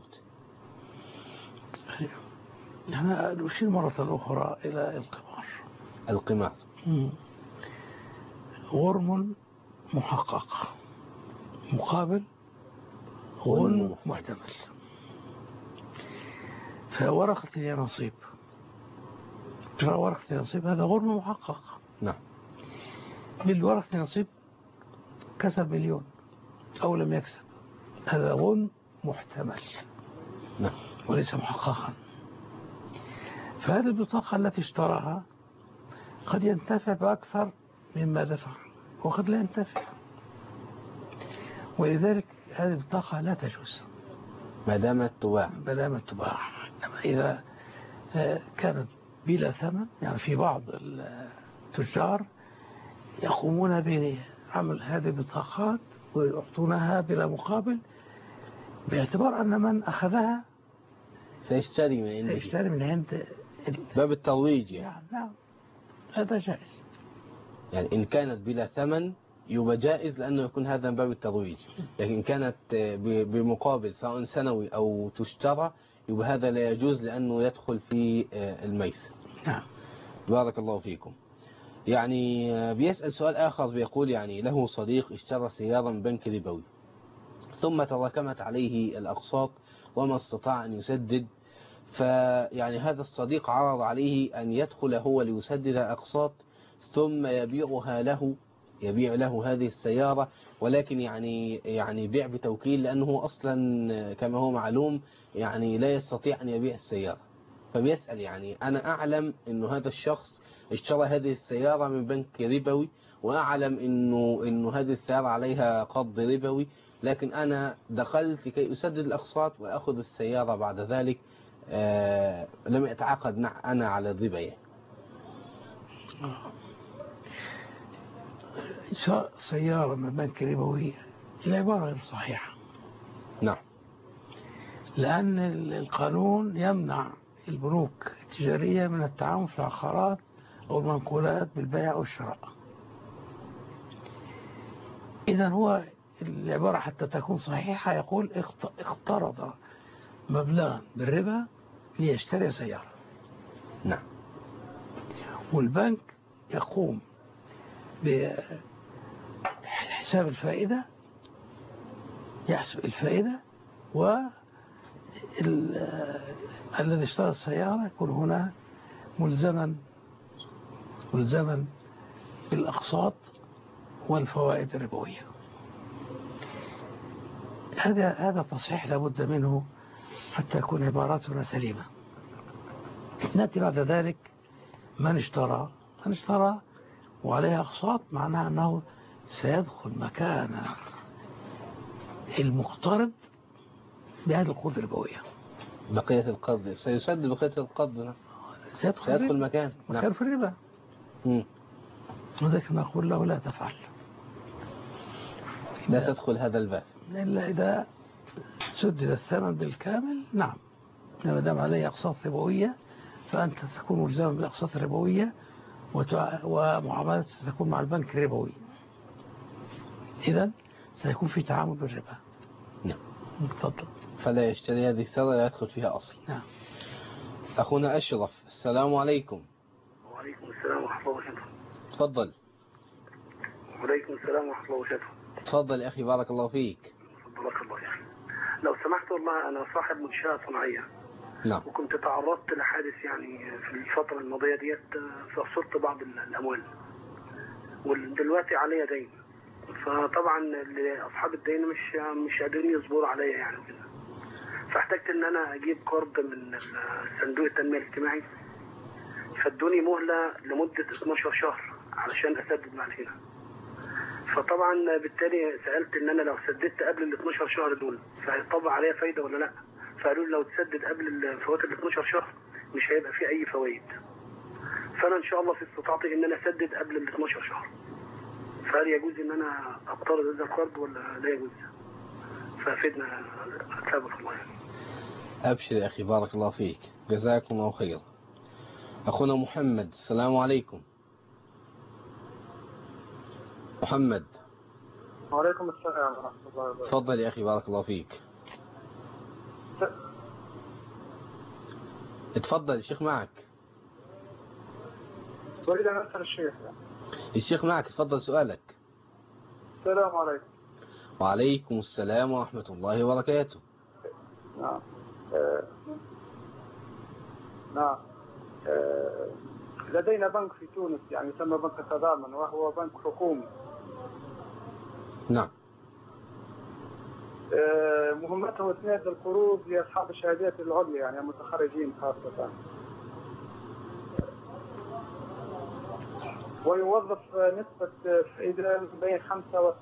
أنا نشير مرة أخرى إلى القمار. غرم محقق مقابل غنم محتمل. فورقة اليانصيب، ورقة اليانصيب هذا غرم محقق. نعم. بالورقة اليانصيب كسب مليون أو لم يكسب، هذا غنم محتمل. نعم. وليس محققا. فهذه البطاقة التي اشتراها قد ينتفع بأكثر مما دفع وقد لا ينتفع، ولذلك هذه البطاقة لا تجوز ما دامت تباع. أما إذا كانت بلا ثمن، يعني في بعض التجار يقومون بعمل هذه البطاقات ويعطونها بلا مقابل، باعتبار أن من أخذها سيشتري من عند باب الترويج يعني. نعم، هذا جائز. يعني إن كانت بلا ثمن يبقى جائز لأنه يكون هذا من باب الترويج، لكن إن كانت بمقابل سواء سنوي أو تشترى يبقى هذا لا يجوز لأنه يدخل في الميسر. نعم. بارك الله فيكم. يعني بيسأل سؤال آخر، بيقول يعني له صديق اشترى سيارة من بنك ربوي ثم تراكمت عليه الأقساط وما استطاع أن يسدد، فيعني هذا الصديق عرض عليه أن يدخل هو ليسدد أقساط ثم يبيع له هذه السيارة، ولكن يعني بيع بتوكيل لأنه أصلا كما هو معلوم يعني لا يستطيع أن يبيع السيارة. فبيسأل يعني أنا أعلم أنه هذا الشخص اشترى هذه السيارة من بنك ربوي، وأعلم أنه هذه السيارة عليها قرض ربوي، لكن أنا دخلت لكي أسدد الأقساط وأخذ السيارة بعد ذلك لم أتعاقد أنا على الربا يعني. شراء سيارة من بنك ربوي العبارة غير صحيحة. نعم. لأن القانون يمنع البنوك التجارية من التعامل في العقارات أو المنقولات بالبيع أو الشراء. إذن هو العبارة حتى تكون صحيحة يقول اقترض مبلغا بالربا ليشتري سيارة. نعم. والبنك يقوم بحساب الفائدة، يحسب الفائدة، والذي اشترى السيارة يكون هنا ملزما بالأقساط والفوائد الربوية. هذا تصحيح لابد منه حتى يكون عباراتنا سليمة. نأتي بعد ذلك من اشترى وعليه أقساط، معناها أنه سيدخل مكان المقترض بهذه القروض الربوية. بقية القرض سيسدد بقية القرض، سيدخل مكان في الربا. وذلك نقول له لا تفعل، لا تدخل هذا الباب إلا إذا سدد الثمن بالكامل. نعم. ما دام عليه أقساط ربوية فأنت تكون ملزما بالأقساط الربوية ومعاملات ستكون مع البنك الربوي، إذن سيكون في تعامل بالربا. نعم. تفضل. فلا يشتري هذه السيارة لا يدخل فيها أصل. نعم. أخونا أشرف، السلام عليكم. وعليكم السلام ورحمة الله وبركاته. تفضل. وعليكم السلام ورحمة الله وبركاته. تفضل يا أخي، بارك الله فيك. بارك الله فيك. لو سمحت والله أنا صاحب منشأة صناعية. نعم. وكنت تعرضت لحادث يعني في الفترة الماضية ديت، فخسرت بعض الأموال ودلوقتي عليا دين، فطبعا أصحاب الدين مش قادرين يصبروا عليا يعني كده، فاحتجت ان انا اجيب قرض من صندوق التنمية الاجتماعي، فادوني مهلة لمدة 12 شهر علشان اسدد بعد كده. فطبعا بالتالي سألت ان انا لو سددت قبل ال 12 شهر دول فهيطبق عليا فايدة ولا لا، فقالوا لي لو تسدد قبل فوات ال 12 شهر مش هيبقى فيه اي فوائد. فانا ان شاء الله في استطاعتي ان انا اسدد قبل ال 12 شهر، فهل يجوز ان انا اقترض هذا القرض ولا لا يجوز؟ فافدنا أتابك الله يعني. أبشر يا أخي، بارك الله فيك، جزاكم الله خير. أخونا محمد، السلام عليكم. محمد. وعليكم السلام ورحمة الله وبركاته. تفضل يا أخي، بارك الله فيك. اتفضل الشيخ معك. أريد أن أسأل الشيخ. الشيخ معك، اتفضل سؤالك. السلام عليكم. وعليكم السلام ورحمة الله وبركاته. نعم. نعم. لدينا بنك في تونس يعني يسمى بنك التضامن، وهو بنك حكومي. نعم. مهمته إسناد القروض لأصحاب الشهادات العليا يعني المتخرجين خاصة، ويوظف نسبة فائدة بين 5 و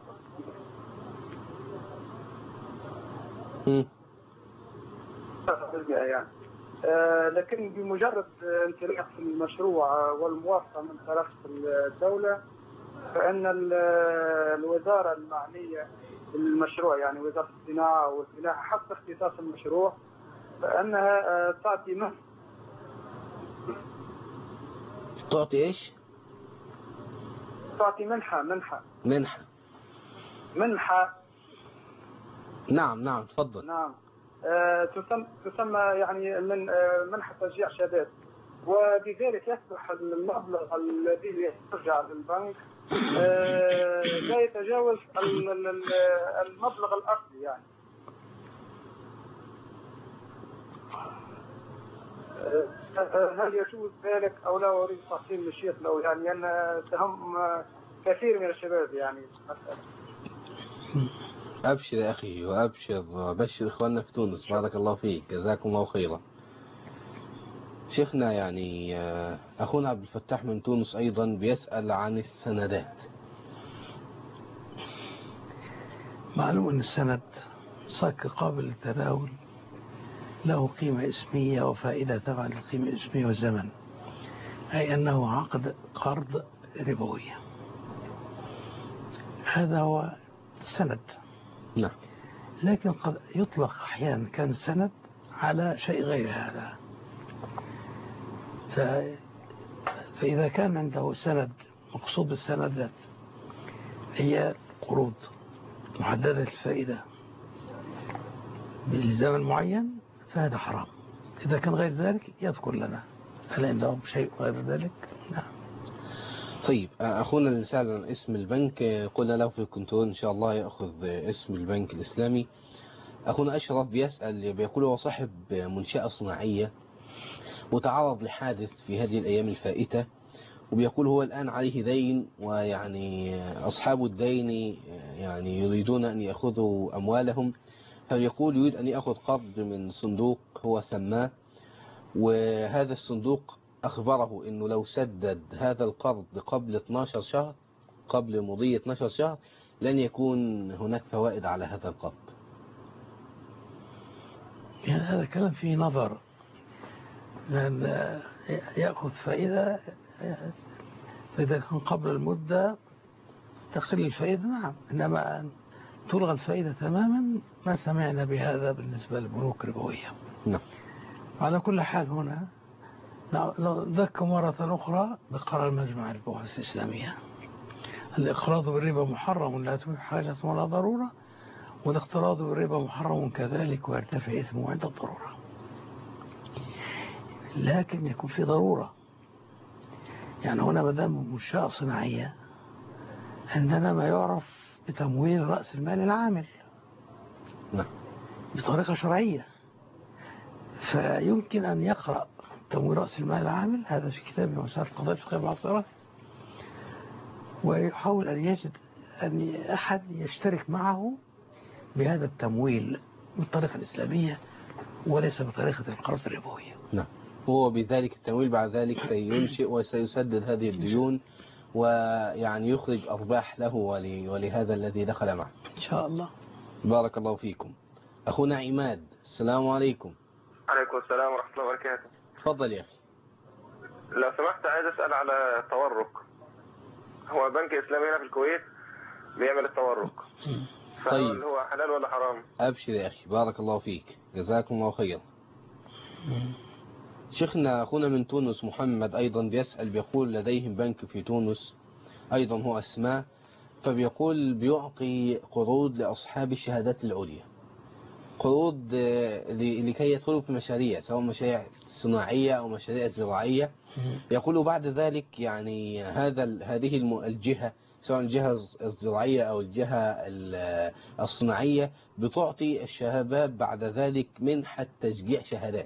6% يعني. لكن بمجرد انطلاق في المشروع والموافقة من طرف الدولة، فإن الوزارة المعنية بالمشروع يعني وزارة الصناعة والفلاحة حسب اختصاص المشروع، فإنها تعطي منحة. تعطي إيش؟ تعطي منحة. نعم تفضل. نعم. تسمى يعني من منحة تشجيع شباب، وبذلك يصبح المبلغ الذي يرجع للبنك لا يتجاوز المبلغ الأصلي يعني. هل يجوز ذلك أو لا؟ أريد تفصيل من الشيخ لو يعني أن تهم كثير من الشباب يعني مسألة. أبشر يا أخي، وأبشر إخواننا في تونس، بارك الله فيك، جزاكم الله خيرا. شيخنا يعني أخونا عبد الفتاح من تونس أيضا بيسأل عن السندات. معلوم أن السند صك قابل للتداول، له قيمة اسمية وفائدة تبع للقيمة الاسمية والزمن، أي أنه عقد قرض ربوي. هذا هو السند. نعم. لكن قد يطلق أحيانا كان السند على شيء غير هذا. فإذا كان عنده سند، مقصود بالسندات هي قروض محددة الفائدة بزمن معين، فهذا حرام. إذا كان غير ذلك يذكر لنا هل عندهم شيء غير ذلك. نعم. طيب أخونا اللي سأل عن اسم البنك قلنا له في الكنترول إن شاء الله يأخذ اسم البنك الإسلامي. أخونا أشرف بيسأل، بيقول هو صاحب منشأة صناعية متعرض لحادث في هذه الأيام الفائتة، وبيقول هو الآن عليه دين، ويعني أصحاب الدين يعني يريدون أن يأخذوا أموالهم، فيقول يريد أن يأخذ قرض من صندوق هو سماه، وهذا الصندوق أخبره أنه لو سدد هذا القرض قبل 12 شهر، قبل مضي 12 شهر، لن يكون هناك فوائد على هذا القرض. يعني هذا كلام فيه نظر، لأن يأخذ فائدة فإذا كان قبل المدة تقل الفائدة. نعم. إنما أن تلغى الفائدة تماما ما سمعنا بهذا بالنسبة للبنوك الربوية. نعم. على كل حال هنا نذكر مرة أخرى بقرار مجمع البحوث الإسلامية: الإقراض بالربا محرم لا تبيح حاجة ولا ضرورة، والاقتراض بالربا محرم كذلك ويرتفع إثمه عند الضرورة. لكن يكون في ضرورة. يعني هنا مدام منشأة صناعية عندنا ما يعرف بتمويل رأس المال العامل بطريقة شرعية، فيمكن أن يقرأ تمويل رأس المال العامل هذا في كتاب من وسائل القضاء الفقهية المعاصرة، ويحاول أن يجد أن أحد يشترك معه بهذا التمويل بالطريقة الإسلامية وليس بطريقة القرض الربوية. نعم. هو بذلك التمويل بعد ذلك سينشئ وسيسدد هذه الديون، ويعني يخرج أرباح له ولهذا الذي دخل معه إن شاء الله. بارك الله فيكم. أخونا عماد، السلام عليكم. عليكم السلام ورحمة الله وبركاته. تفضل يا أخي. لو سمحت عايز أسأل على التورق. هو بنك إسلامي هنا في الكويت بيعمل التورق، طيب هو حلال ولا حرام؟ أبشر يا أخي، بارك الله فيك، جزاكم الله خيرا. شيخنا أخونا من تونس محمد أيضا بيسأل، بيقول لديهم بنك في تونس أيضا هو أسماء، فبيقول بيعطي قروض لأصحاب الشهادات العليا، قروض لكي يدخلوا في مشاريع، سواء مشاريع صناعية أو مشاريع زراعية. يقولوا بعد ذلك يعني هذه الجهة، سواء الجهة الزراعية أو الجهة الصناعية، بتعطي الشباب بعد ذلك منحة تشجيع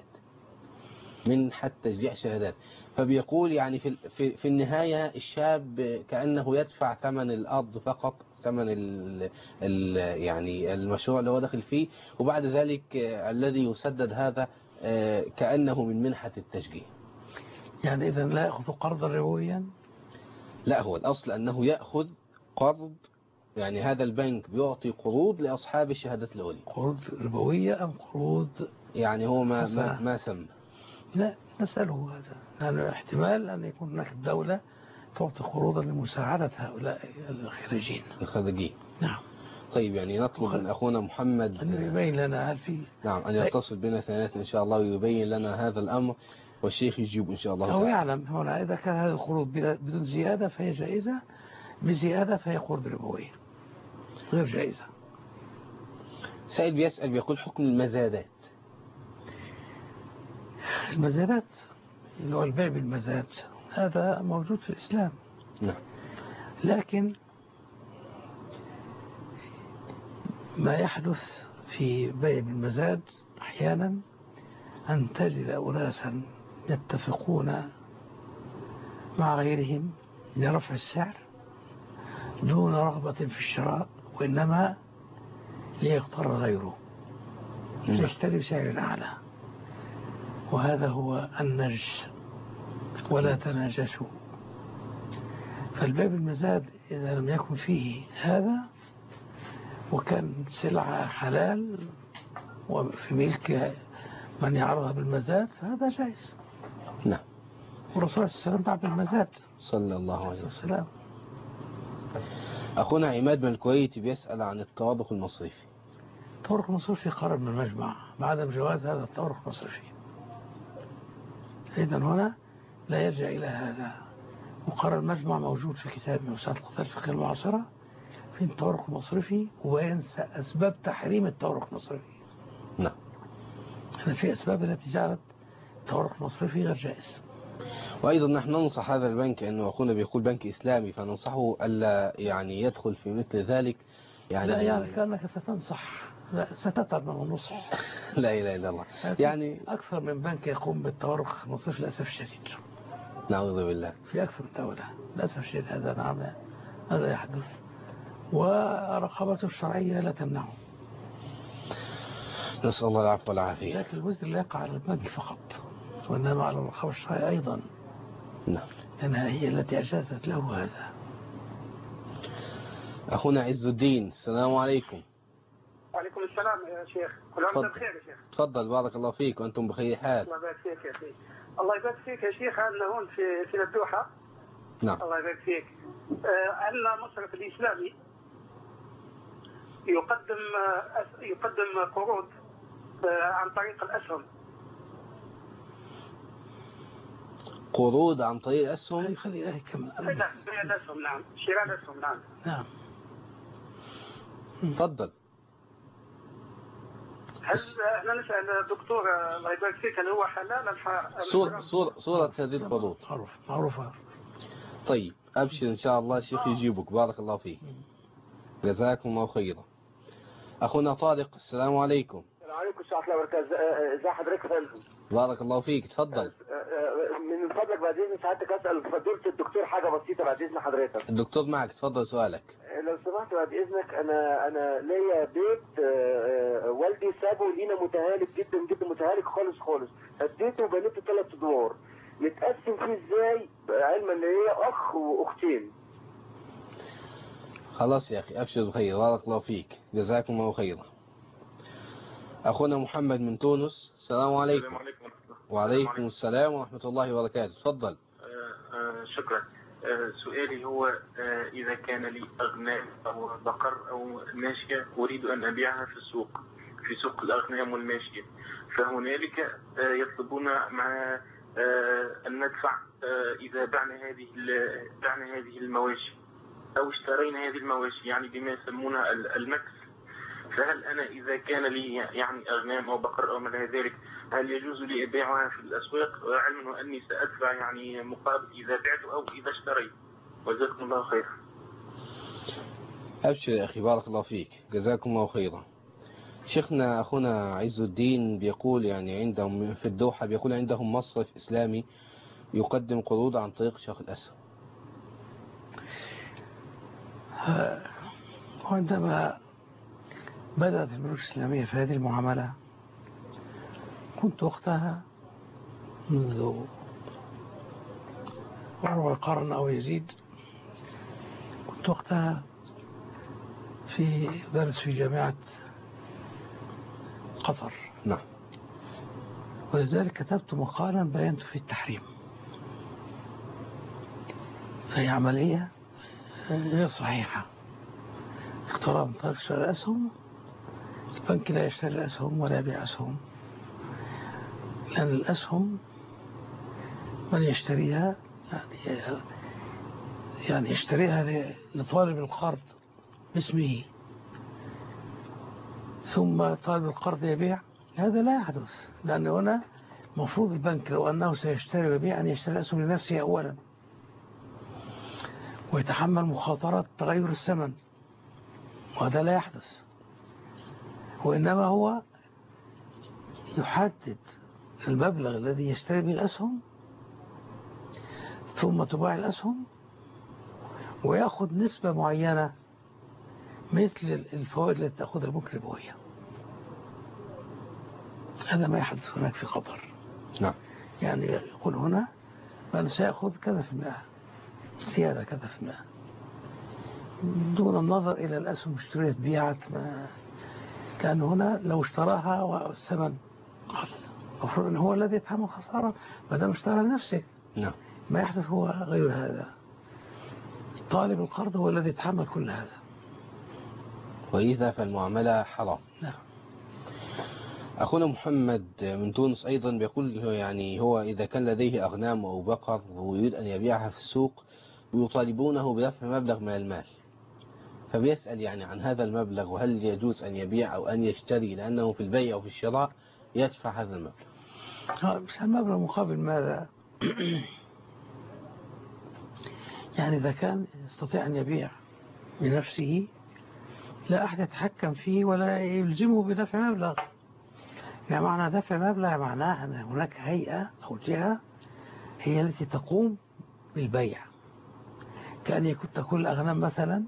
شهادات. فبيقول يعني في النهاية الشاب كأنه يدفع ثمن الأرض فقط، ثمن يعني المشروع اللي هو داخل فيه، وبعد ذلك الذي يسدد هذا كأنه من منحة التشجيع. يعني إذا لا يأخذ قرضا ربويا؟ لا، هو الأصل أنه يأخذ قرض، يعني هذا البنك بيعطي قروض لأصحاب الشهادات العليا. قروض ربوية أم قروض يعني هو ما سمى؟ لا، نسأله هذا، لأنه احتمال أن يكون هناك الدولة تعطي قروضا لمساعدة هؤلاء الخريجين. نعم. طيب، يعني نطلب من أخونا محمد أن يبين لنا هل في أن يتصل بنا ثانية إن شاء الله ويبين لنا هذا الأمر، والشيخ يجيب إن شاء الله. هو يعلم هنا إذا كان هذه القروض بدون زيادة فهي جائزة، بزيادة فهي قروض ربوية غير جائزة. سائل بيسأل بيقول حكم المزادات. المزادات اللي هو البيع بالمزاد هذا موجود في الإسلام. نعم. لكن ما يحدث في بيع بالمزاد أحيانا أن تجد أناسا يتفقون مع غيرهم لرفع السعر دون رغبة في الشراء، وإنما ليغتر غيره يشتري بسعر أعلى، وهذا هو النجش، ولا تناجشوا. فالبيع بالمزاد إذا لم يكن فيه هذا وكان سلعة حلال وفي ملك من يعرضها بالمزاد فهذا جائز. نعم. والرسول صلى الله عليه وسلم باع بالمزاد صلى الله عليه وسلم. أخونا عماد من الكويت بيسأل عن التورق المصرفي. التورق المصرفي قرر من المجمع بعدم جواز هذا التورق المصرفي، إذن هنا لا يرجع إلى هذا. وقرر المجمع موجود في كتاب موسوعة القضايا الفقهية المعاصرة في التورق المصرفي، وينسى أسباب تحريم التورق المصرفي. نعم. في أسباب التي جعلت التورق المصرفي غير جائز. وأيضا نحن ننصح هذا البنك، أنه أخونا بيقول بنك إسلامي، فننصحه ألا يعني يدخل في مثل ذلك. لا يعني كأنك ستنصح، لا ستتعب من النصح. لا إله إلا الله. يعني أكثر من بنك يقوم بالتورق المصرفي للأسف الشديد. نعوذ بالله. في أكثر من دولة للأسف الشديد هذا. نعم، هذا يحدث، ورقابته الشرعية لا تمنعه. نسأل الله العفو والعافية. لكن الوزر لا يقع على البنك فقط، وإنما على الرقابة الشرعية أيضا. نعم. لأنها هي التي أجازت له هذا. أخونا عز الدين، السلام عليكم. وعليكم السلام يا شيخ، كل عام وانت بخير يا شيخ. تفضل، بارك الله فيك وأنتم بخير حال. الله يبارك فيك يا أخي. الله يبارك فيك يا شيخ. عندنا هون في الدوحة. نعم. الله يبارك فيك. عندنا مصرف الإسلامي يقدم قروض عن طريق الأسهم. قروض عن طريق الأسهم؟ خلي كم. لا، بيع الأسهم. نعم، شراء الأسهم. نعم. نعم. تفضل. هل احنا نسأل الدكتور الله يبارك فيك هل هو حلال؟ صورة هذه القروض معروفة. طيب، أبشر إن شاء الله الشيخ يجيبك. بارك الله فيك، جزاكم الله خيرا. أخونا طارق، السلام عليكم. السلام عليكم ورحمة الله وبركاته. ازي حضرتك يا فندم؟ بارك الله فيك، تفضل. من فضلك بعد إذن سعادتك أسأل فضيلة الدكتور حاجة بسيطة بعد إذن حضرتك. الدكتور معك، تفضل سؤالك. لو سمحت بعد إذنك، أنا ليا بيت والدي سابه لينا متهالك جدا جدا، متهالك خالص. هديته وبنيته 3 أدوار. نتقسم فيه إزاي علما إن هي أخ وأختين؟ خلاص يا أخي، أبشر بخير، بارك الله فيك، جزاكم الله خيرا. أخونا محمد من تونس، السلام عليكم. السلام عليكم. وعليكم السلام ورحمة الله وبركاته. تفضل. شكرا. سؤالي هو إذا كان لي أغنام أو بقر أو ماشية أريد أن أبيعها في سوق الأغنام والماشية، فهنالك يطلبون مع أن ندفع إذا بعنا هذه المواشي أو اشترينا هذه المواشي، يعني بما يسمونها المكس. فهل أنا إذا كان لي يعني أغنام أو بقر أو ما إلى ذلك، هل يجوز لي أبيعها في الأسواق، علما أني سأدفع يعني مقابل إذا بعت أو إذا اشتريت؟ وجزاكم الله خيرا. أبشر يا أخي، بارك الله فيك، جزاكم الله خيرا. شيخنا أخونا عز الدين بيقول يعني عندهم في الدوحة، بيقول عندهم مصرف إسلامي يقدم قروض عن طريق شق الأسهم. وعندما بدأت البنوك الإسلامية في هذه المعاملة كنت وقتها منذ ربع قرن أو يزيد، كنت وقتها درس في جامعة قطر. نعم. ولذلك كتبت مقالا بينت فيه التحريم. فهي عملية غير صحيحة، اقتراب من طريق شراء الأسهم. البنك لا يشتري الأسهم ولا يبيع أسهم، لأن الأسهم من يشتريها يعني يشتريها لطالب القرض باسمه، ثم طالب القرض يبيع. هذا لا يحدث، لأن هنا مفروض البنك لو أنه سيشتري ويبيع أن يشتري الأسهم لنفسه أولا، ويتحمل مخاطرة تغير الثمن، وهذا لا يحدث. وإنما هو يحدد المبلغ الذي يشتري به الأسهم، ثم تباع الأسهم ويأخذ نسبة معينة مثل الفوائد التي تأخذ البنوك الربوية. هذا ما يحدث هناك في قطر. نعم. يعني يقول هنا أنا سيأخذ كذا في المئة زيادة كذا في المئة، دون النظر إلى الأسهم اشتريت بيعت، كان هنا لو اشتراها والثمن قل المفروض أن هو الذي يتحمل خسارة ما دام اشترى لنفسه. نعم. ما يحدث هو غير هذا، طالب القرض هو الذي يتحمل كل هذا، وإذا فالمعاملة حرام. نعم. أخونا محمد من تونس أيضا بيقول يعني هو إذا كان لديه أغنام أو بقر ويريد أن يبيعها في السوق ويطالبونه بدفع مبلغ من المال، فبيسأل يعني عن هذا المبلغ، وهل يجوز أن يبيع أو أن يشتري، لأنه في البيع أو في الشراء يدفع هذا المبلغ. بس المبلغ مقابل ماذا؟ يعني إذا كان يستطيع أن يبيع بنفسه لا أحد يتحكم فيه ولا يلزمه بدفع مبلغ. يعني معنى دفع مبلغ معناه أن هناك هيئة أو جهة هي التي تقوم بالبيع، كأن يكون تكون الأغنام مثلا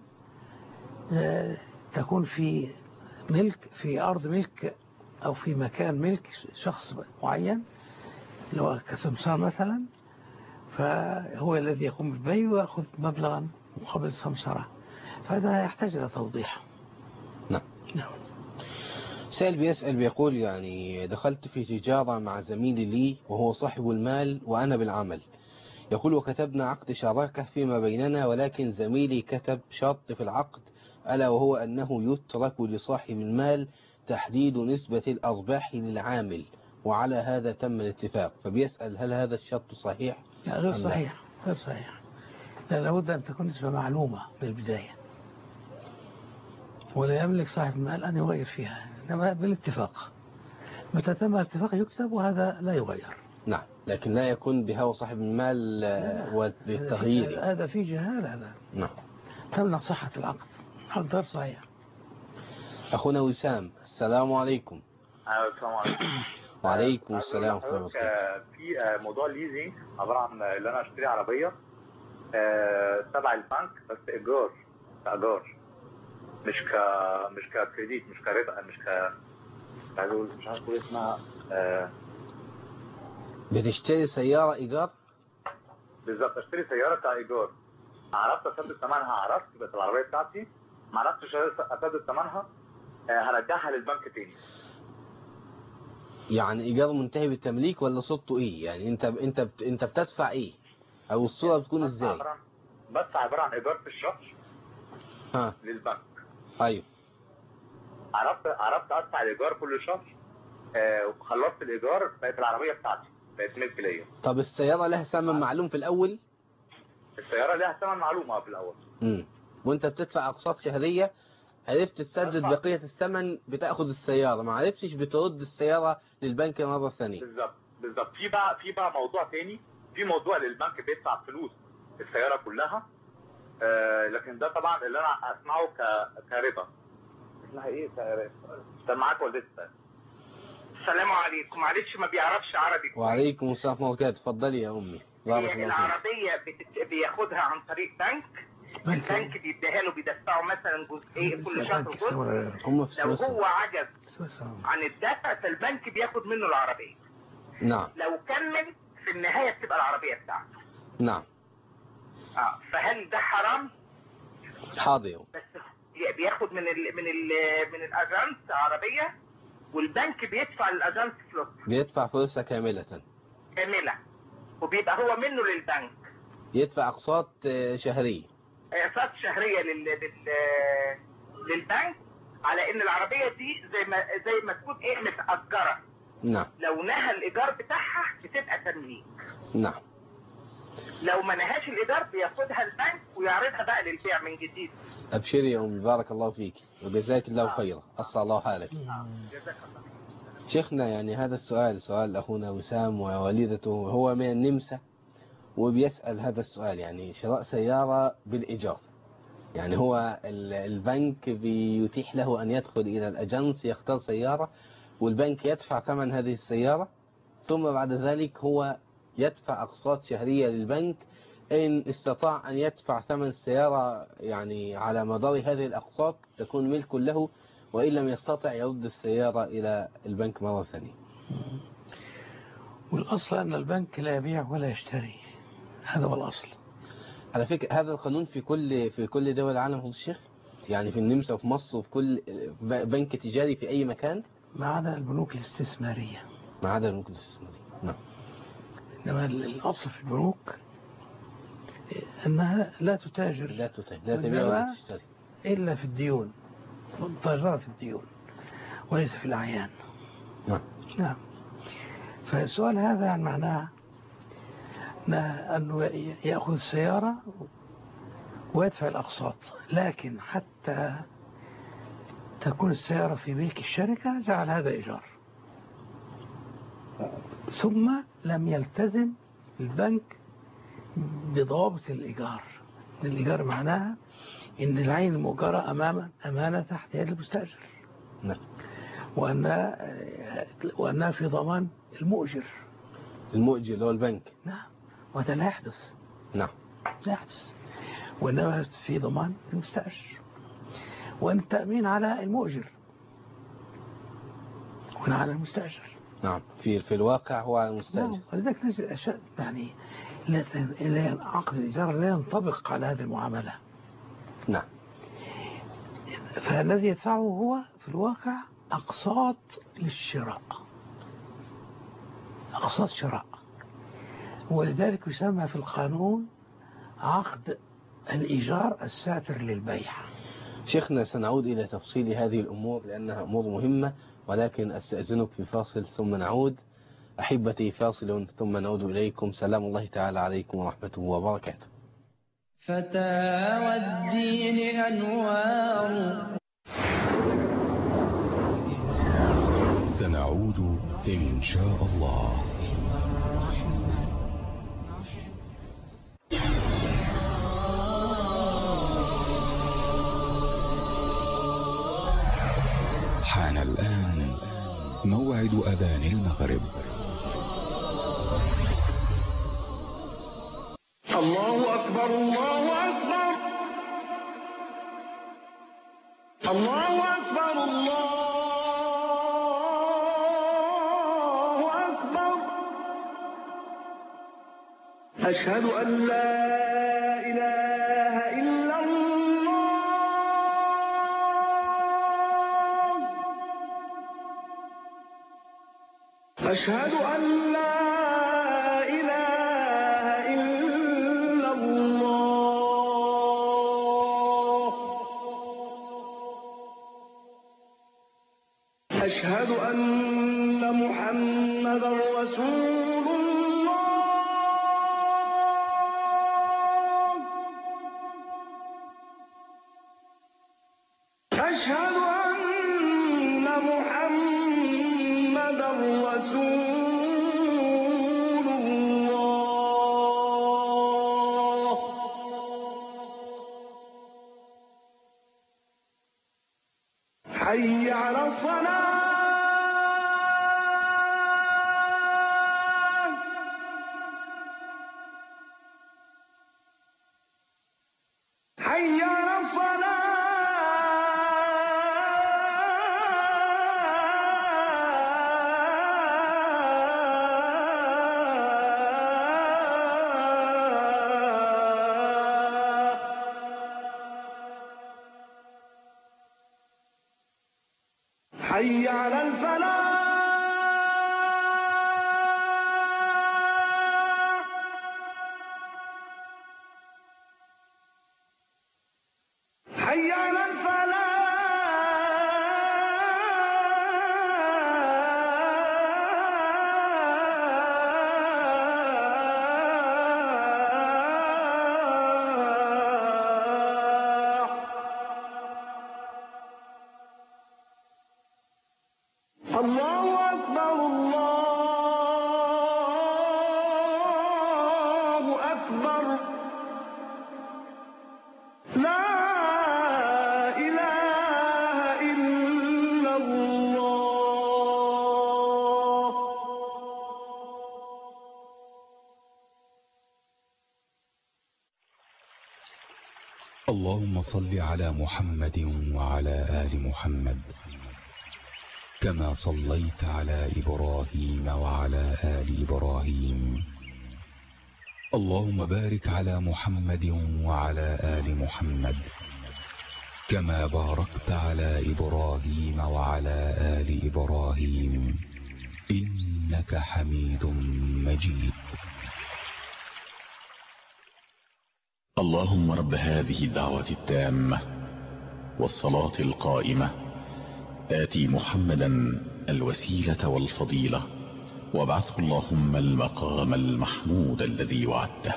تكون في أرض ملك أو في مكان ملك شخص معين، لو كسمسار مثلا، فهو الذي يقوم بالبيع ويأخذ مبلغا مقابل السمسرة. فهذا يحتاج إلى توضيح. نعم. سائل بيسأل بيقول يعني دخلت في تجارة مع زميلي لي وهو صاحب المال وأنا بالعمل، يقول وكتبنا عقد شراكة فيما بيننا، ولكن زميلي كتب شرط في العقد ألا وهو أنه يترك لصاحب المال تحديد نسبة الأرباح للعامل، وعلى هذا تم الاتفاق. فبيسأل هل هذا الشرط صحيح؟ لا غير صحيح، غير صحيح، لابد أن تكون نسبة معلومة بالبداية، ولا يملك صاحب المال أن يغير فيها، إنما بالاتفاق. متى تم الاتفاق يكتب، وهذا لا يغير. نعم، لكن لا يكون بهوى صاحب المال والتغيير. هذا في جهالة. هذا نعم، تمنع صحة العقد. هذا غير صحيح. أخونا وسام، السلام عليكم. السلام عليكم. وعليكم السلام ورحمة الله وبركاته. في موضوع الليزنج، عبارة عن اللي أنا أشتري عربية تبع البنك بس إيجار، مش ككريديت، مش كربا، مش عارف اقول اسمها. بتشتري سيارة إيجار؟ بالظبط، اشتري سيارة بتاع إيجار. عرفت أسدد ثمنها، عرفت بس العربية بتاعتي ما عرفتش أسدد ثمنها، هرجعها للبنك تاني. يعني إيجار منتهي بالتمليك ولا صورته إيه؟ يعني أنت بتدفع إيه؟ أو الصورة بتكون إزاي؟ عبارة عن إيجار في الشهر للبنك. أيوه. عرفت أدفع الإيجار كل شهر، وخلصت الإيجار بقت العربية بتاعتي بقت ملك ليا. طب السيارة لها ثمن معلوم في الأول؟ السيارة لها ثمن معلوم في الأول. وأنت بتدفع أقساط شهرية، عرفت تسدد بقية الثمن بتاخد السيارة، ما عرفتش بترد السيارة للبنك مرة ثانية. بالظبط. في بقى موضوع تاني، في موضوع للبنك بيدفع فلوس السيارة كلها، لكن ده طبعا اللي انا اسمعه كربا. اسمها ايه؟ سماعات والدتي. السلام عليكم. معلش ما بيعرفش عربي. وعليكم السلام ورحمة الله وبركاته. اتفضلي يا أمي. العربية بياخدها عن طريق بنك، البنك بيديها له، بيدفعه مثلا جزئية كل شهر جزء. لو هو عجز عن الدفع فالبنك بياخد منه العربية. نعم. لو كمل في النهاية بتبقى العربية بتاعته. نعم. فهل ده حرام؟ حاضر. بس بياخد من الاجانس عربية، والبنك بيدفع للاجانس فلوس. بيدفع فلوسها كاملة. وبيبقى هو منه للبنك. يدفع أقساط شهرية. أقساط شهرية للبنك على إن العربية دي زي ما تكون متأجرة. نعم. لو نهى الإيجار بتاعها بتبقى تمليك. نعم. لو ما نهاش الإيجار بياخدها البنك ويعرضها بقى للبيع من جديد. أبشري يا أمي، بارك الله فيك وجزاك الله خيرا. أسأل الله حالك. جزاك الله. شيخنا يعني هذا السؤال سؤال أخونا وسام ووالدته، هو من النمسا وبيسأل هذا السؤال، يعني شراء سيارة بالإيجار. يعني هو البنك بيتيح له أن يدخل إلى الأجنس يختار سيارة، والبنك يدفع ثمن هذه السيارة، ثم بعد ذلك هو يدفع أقساط شهرية للبنك إن استطاع أن يدفع ثمن السيارة يعني على مدار هذه الأقساط تكون ملك له، وإن لم يستطع يرد السيارة إلى البنك مرة ثانية. والأصل أن البنك لا يبيع ولا يشتري، هذا هو الأصل. على فكرة هذا القانون في كل دول العالم يا الشيخ، يعني في النمسا وفي مصر وفي كل بنك تجاري في أي مكان ما عدا البنوك الاستثمارية. ما عدا البنوك الاستثمارية. نعم. إنما الأصل في البنوك أنها لا تتاجر، لا تبيع ولا تشتري إلا في الديون، متاجرة في الديون وليس في الأعيان. نعم. نعم. فالسؤال هذا يعني معناه أنه يأخذ السيارة ويدفع الأقساط، لكن حتى تكون السيارة في ملك الشركة جعل هذا إيجار، ثم لم يلتزم البنك بضوابط الإيجار. الإيجار معناها إن العين المؤجرة أمانة تحت يد المستأجر. نعم. وأنها في ضمان المؤجر اللي هو البنك. نعم. وهذا لا يحدث. نعم. لا يحدث. وإنما في ضمان المستأجر، وأن التأمين على المؤجر وأنا على المستأجر. نعم. في الواقع هو على المستأجر. نعم. ولذلك نجد أشياء يعني عقد الإيجار لا ينطبق على هذه المعاملة. نعم. فالذي يدفعه هو في الواقع أقساط للشراء، أقساط شراء، ولذلك يسمى في القانون عقد الإيجار الساتر للبيع. شيخنا سنعود إلى تفصيل هذه الأمور لأنها أمور مهمة، ولكن أستأذنك في فاصل ثم نعود. أحبتي فاصل ثم نعود إليكم. سلام الله تعالى عليكم ورحمته وبركاته. فتاوى الدين أنوار. سنعود إن شاء الله. حان الآن موعد أذان المغرب. الله أكبر الله أكبر الله أكبر الله أكبر. أشهد أن لا إله إلا الله. أشهد أن لا إله إلا الله. أشهد أن محمدا رسول الله. أشهد أن محمدا رسول الله. حي على الصلاة. حي على حي على الفلاح. حي على الله أكبر الله أكبر لا إله إلا الله. اللهم صل على محمد وعلى آل محمد كما صليت على إبراهيم وعلى آل إبراهيم. اللهم بارك على محمد وعلى آل محمد كما باركت على إبراهيم وعلى آل إبراهيم إنك حميد مجيد. اللهم رب هذه الدعوة التامة والصلاة القائمة آتي محمدا الوسيلة والفضيلة وابعثه اللهم المقام المحمود الذي وعدته.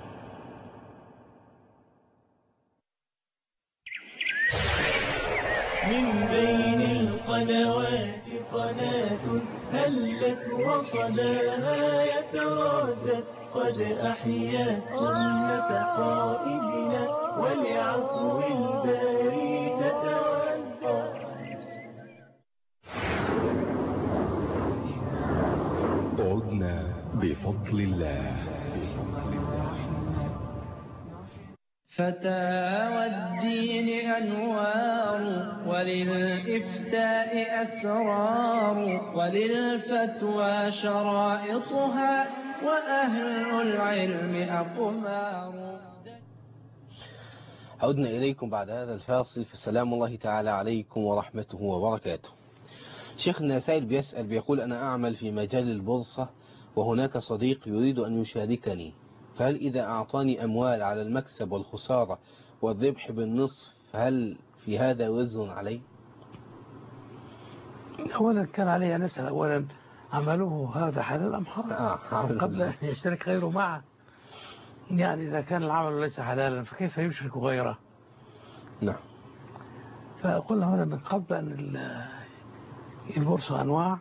من بين القنوات قناة هلت وصداها يتردد قد أحيا سنة قائدنا ولعفو الباري تتودد. عدنا بفضل الله. فتاوى الدين أنوار وللإفتاء أسرار وللفتوى شرائطها وأهل العلم أقمار. عدنا إليكم بعد هذا الفاصل، فالسلام الله تعالى عليكم ورحمته وبركاته. شيخنا سائل بيسأل بيقول: أنا أعمل في مجال البورصة وهناك صديق يريد أن يشاركني، فهل إذا أعطاني أموال على المكسب والخسارة والذبح بالنصف هل في هذا وزن علي؟ أولا كان عليه أن يسأل أولا عمله هذا حلال أم حرام قبل أن يشترك غيره معه. يعني إذا كان العمل ليس حلالا فكيف يشرك غيره؟ نعم. فقلنا هنا من قبل أن البورصة أنواع.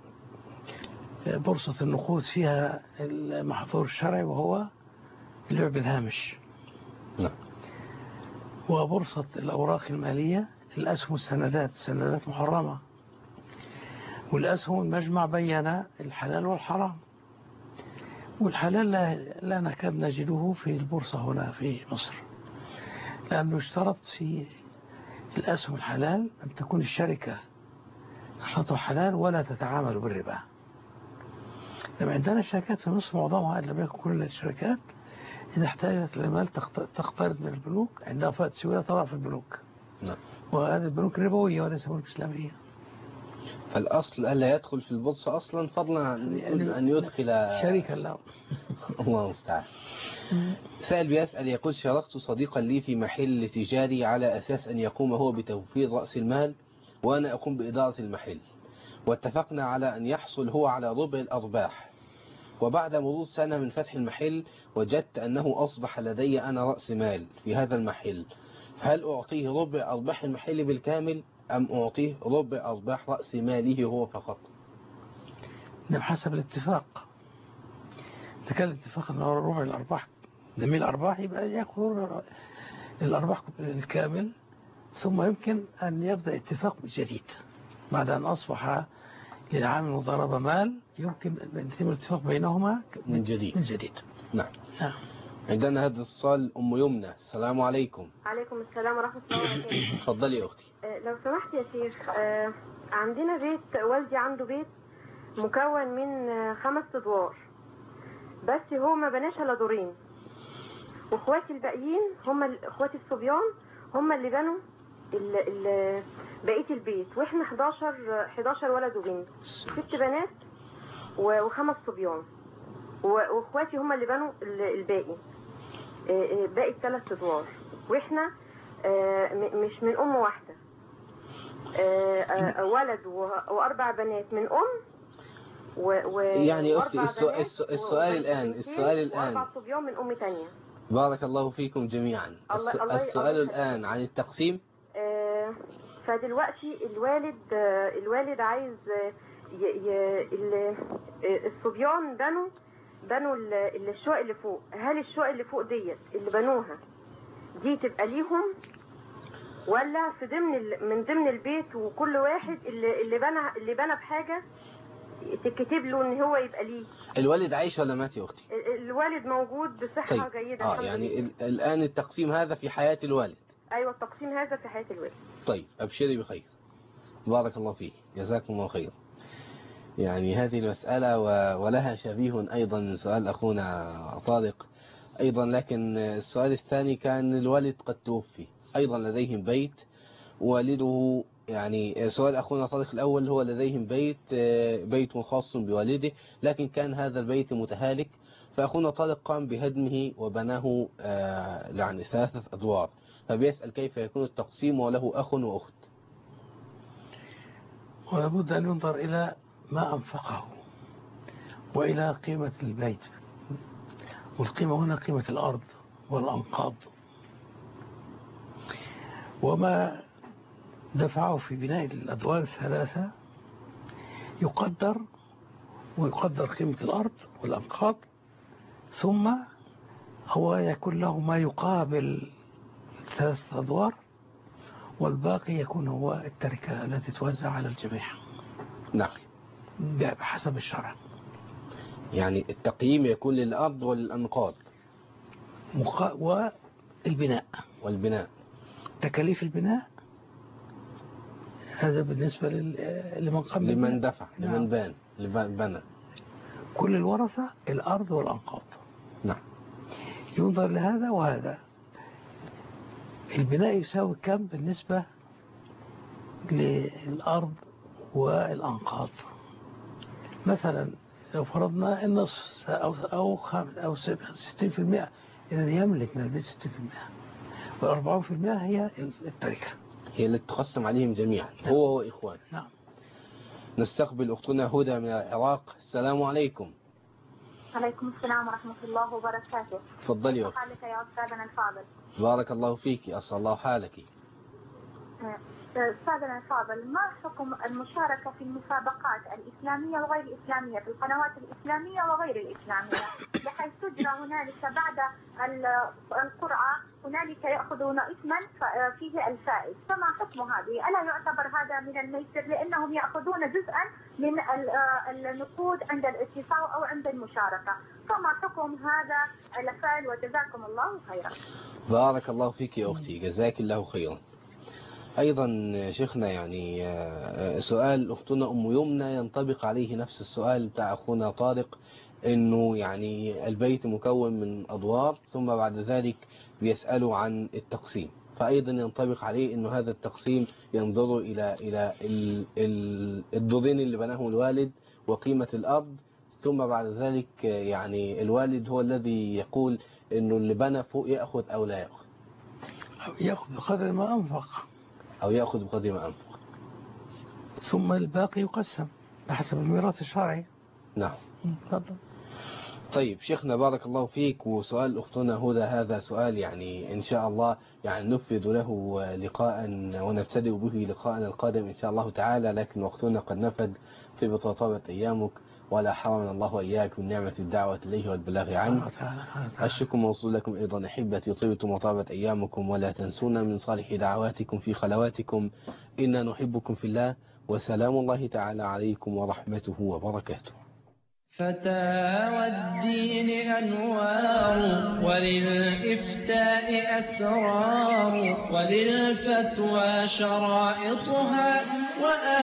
بورصة النقود فيها المحظور الشرعي وهو اللعب بالهامش. نعم. وبورصة الأوراق المالية الأسهم السندات محرمة، والأسهم المجمع بين الحلال والحرام، والحلال لا نكاد نجده في البورصة هنا في مصر، لأنه اشترط في الأسهم الحلال أن تكون الشركة نشاطها حلال ولا تتعامل بالربا. لما عندنا شركات في مصر معظمها إن لم يكن كل الشركات إذا احتاجت للمال تقترض من البنوك عندها فائدة سيولة تضع في البنوك. نعم. وهذه البنوك ربوية وليس بنوك إسلامية. فالأصل ألا يدخل في البورصة أصلا فضلا عن أن يدخل شريكا له. الله المستعان. سائل بيسأل يقول: شاركت صديقا لي في محل تجاري على أساس أن يقوم هو بتوفير رأس المال وأنا أقوم بإدارة المحل، واتفقنا على أن يحصل هو على ربع الأرباح، وبعد مرور سنة من فتح المحل وجدت أنه أصبح لدي أنا رأس مال في هذا المحل، هل أعطيه ربع أرباح المحل بالكامل أم أعطيه ربع أرباح رأس ماله هو فقط؟ حسب الاتفاق. إذا كان الاتفاق أنه ربع الأرباح جميع الأرباح يبقى يأخذ ربع الأرباح الكامل، ثم يمكن أن يبدأ اتفاق جديد بعد أن أصبح للعامل مضاربة مال، يمكن أن يتم الاتفاق بينهما من جديد. نعم. عندنا هذا الصال أم يمنى. السلام عليكم. عليكم السلام ورحمة الله وبركاته. تفضلي يا أختي. لو سمحت يا شيخ، عندنا بيت، والدي عنده بيت مكون من 5 أدوار، بس هو ما بناش إلا دورين، واخواتي الباقيين هم اخواتي الصبيان هم اللي بنوا بقية البيت، واحنا 11 ولد وبنت، 6 بنات و5 صبيان، واخواتي هم اللي بنوا الباقي، باقي 3 أدوار، واحنا مش من ام واحدة، ولد و4 بنات من يعني أختي السؤال الآن و4 صبيان من ام تانية. بارك الله فيكم جميعا. السؤال الآن عن التقسيم. فدلوقتي الوالد عايز الصبيان بنوا الشقق اللي فوق، هل الشقق اللي فوق ديت اللي بنوها دي تبقى ليهم، ولا في من ضمن البيت، وكل واحد اللي بنى بحاجة تكتب له ان هو يبقى ليه؟ الوالد عايش ولا مات يا اختي؟ الوالد موجود بصحة جيدة. يعني الآن التقسيم هذا في حياة الوالد. ايوه التقسيم هذا في حياة الوالد. طيب ابشري بخير، بارك الله فيك، جزاكم الله خير. يعني هذه المسألة ولها شبيه أيضا من سؤال أخونا طارق أيضا، لكن السؤال الثاني كان الوالد قد توفي، أيضا لديهم بيت، والده يعني سؤال أخونا طارق الأول هو لديهم بيت خاص بوالده، لكن كان هذا البيت متهالك، فأخونا طارق قام بهدمه وبناه يعني 3 أدوار، فبيسأل كيف يكون التقسيم وله أخ وأخت. ولابد أن ينظر إلى ما أنفقه وإلى قيمة البيت، والقيمة هنا قيمة الأرض والأنقاض، وما دفعه في بناء الأدوار ال3 يقدر قيمة الأرض والأنقاض، ثم هو يكون له ما يقابل 3 أدوار، والباقي يكون هو التركة التي توزع على الجميع. نعم. بحسب الشرع. يعني التقييم يكون للأرض والأنقاض والبناء. تكاليف البناء هذا بالنسبة لمن قام لمن دفع. نعم. لمن بنى. كل الورثة الأرض والأنقاض. نعم. ينظر لهذا وهذا. البناء يساوي كم بالنسبة للأرض والأنقاض؟ مثلا لو فرضنا النصف أو 60%، إذا يملك من البيت 60%، وال40% هي التركة، هي اللي تقسم عليهم جميعا. نعم. هو وإخوان. نعم. نستقبل أختنا هدى من العراق. السلام عليكم. عليكم السلام ورحمة الله وبركاته. تفضلي يا أختي. حالك يا أستاذنا الفاضل؟ بارك الله فيك، أسأل الله حالك. أستاذنا الفاضل، ما حكم المشاركة في المسابقات الإسلامية وغير الإسلامية في القنوات الإسلامية وغير الإسلامية، بحيث تجرى هنالك بعد القرعة هنالك يأخذون اسما فيه الفائز، فما حكم هذه؟ ألا يعتبر هذا من الميسر لأنهم يأخذون جزءا من النقود عند الاتصال أو عند المشاركة؟ فما حكم هذا الفعل؟ وجزاكم الله خيرا. بارك الله فيك يا أختي، جزاك الله خيرا. أيضا شيخنا يعني سؤال أختنا أم يمنى ينطبق عليه نفس السؤال بتاع أخونا طارق، إنه يعني البيت مكون من أدوار، ثم بعد ذلك بيسألوا عن التقسيم، فأيضا ينطبق عليه إنه هذا التقسيم ينظر إلى الدورين اللي بناه الوالد وقيمة الأرض، ثم بعد ذلك يعني الوالد هو الذي يقول إنه اللي بنى فوق يأخذ أو لا يأخذ، أو يأخذ بقدر ما أنفق، ثم الباقي يقسم بحسب الميراث الشرعي. نعم. تفضل. طيب شيخنا بارك الله فيك. وسؤال أختنا هدى هذا سؤال يعني إن شاء الله يعني نفذ له لقاء ونبتدئ به لقاءنا القادم إن شاء الله تعالى، لكن وقتنا قد نفد. طيبت وطابت أيامك ولا حرمنا الله وإياك من نعمة الدعوة إليه والبلاغ عنه. الشكر موصول لكم أيضا أحبتي، طيبتم وطابت أيامكم، ولا تنسونا من صالح دعواتكم في خلواتكم، إنا نحبكم في الله، وسلام الله تعالى عليكم ورحمته وبركاته. فتاوى الدين أنوار، وللإفتاء أسرار، وللفتوى شرائطها،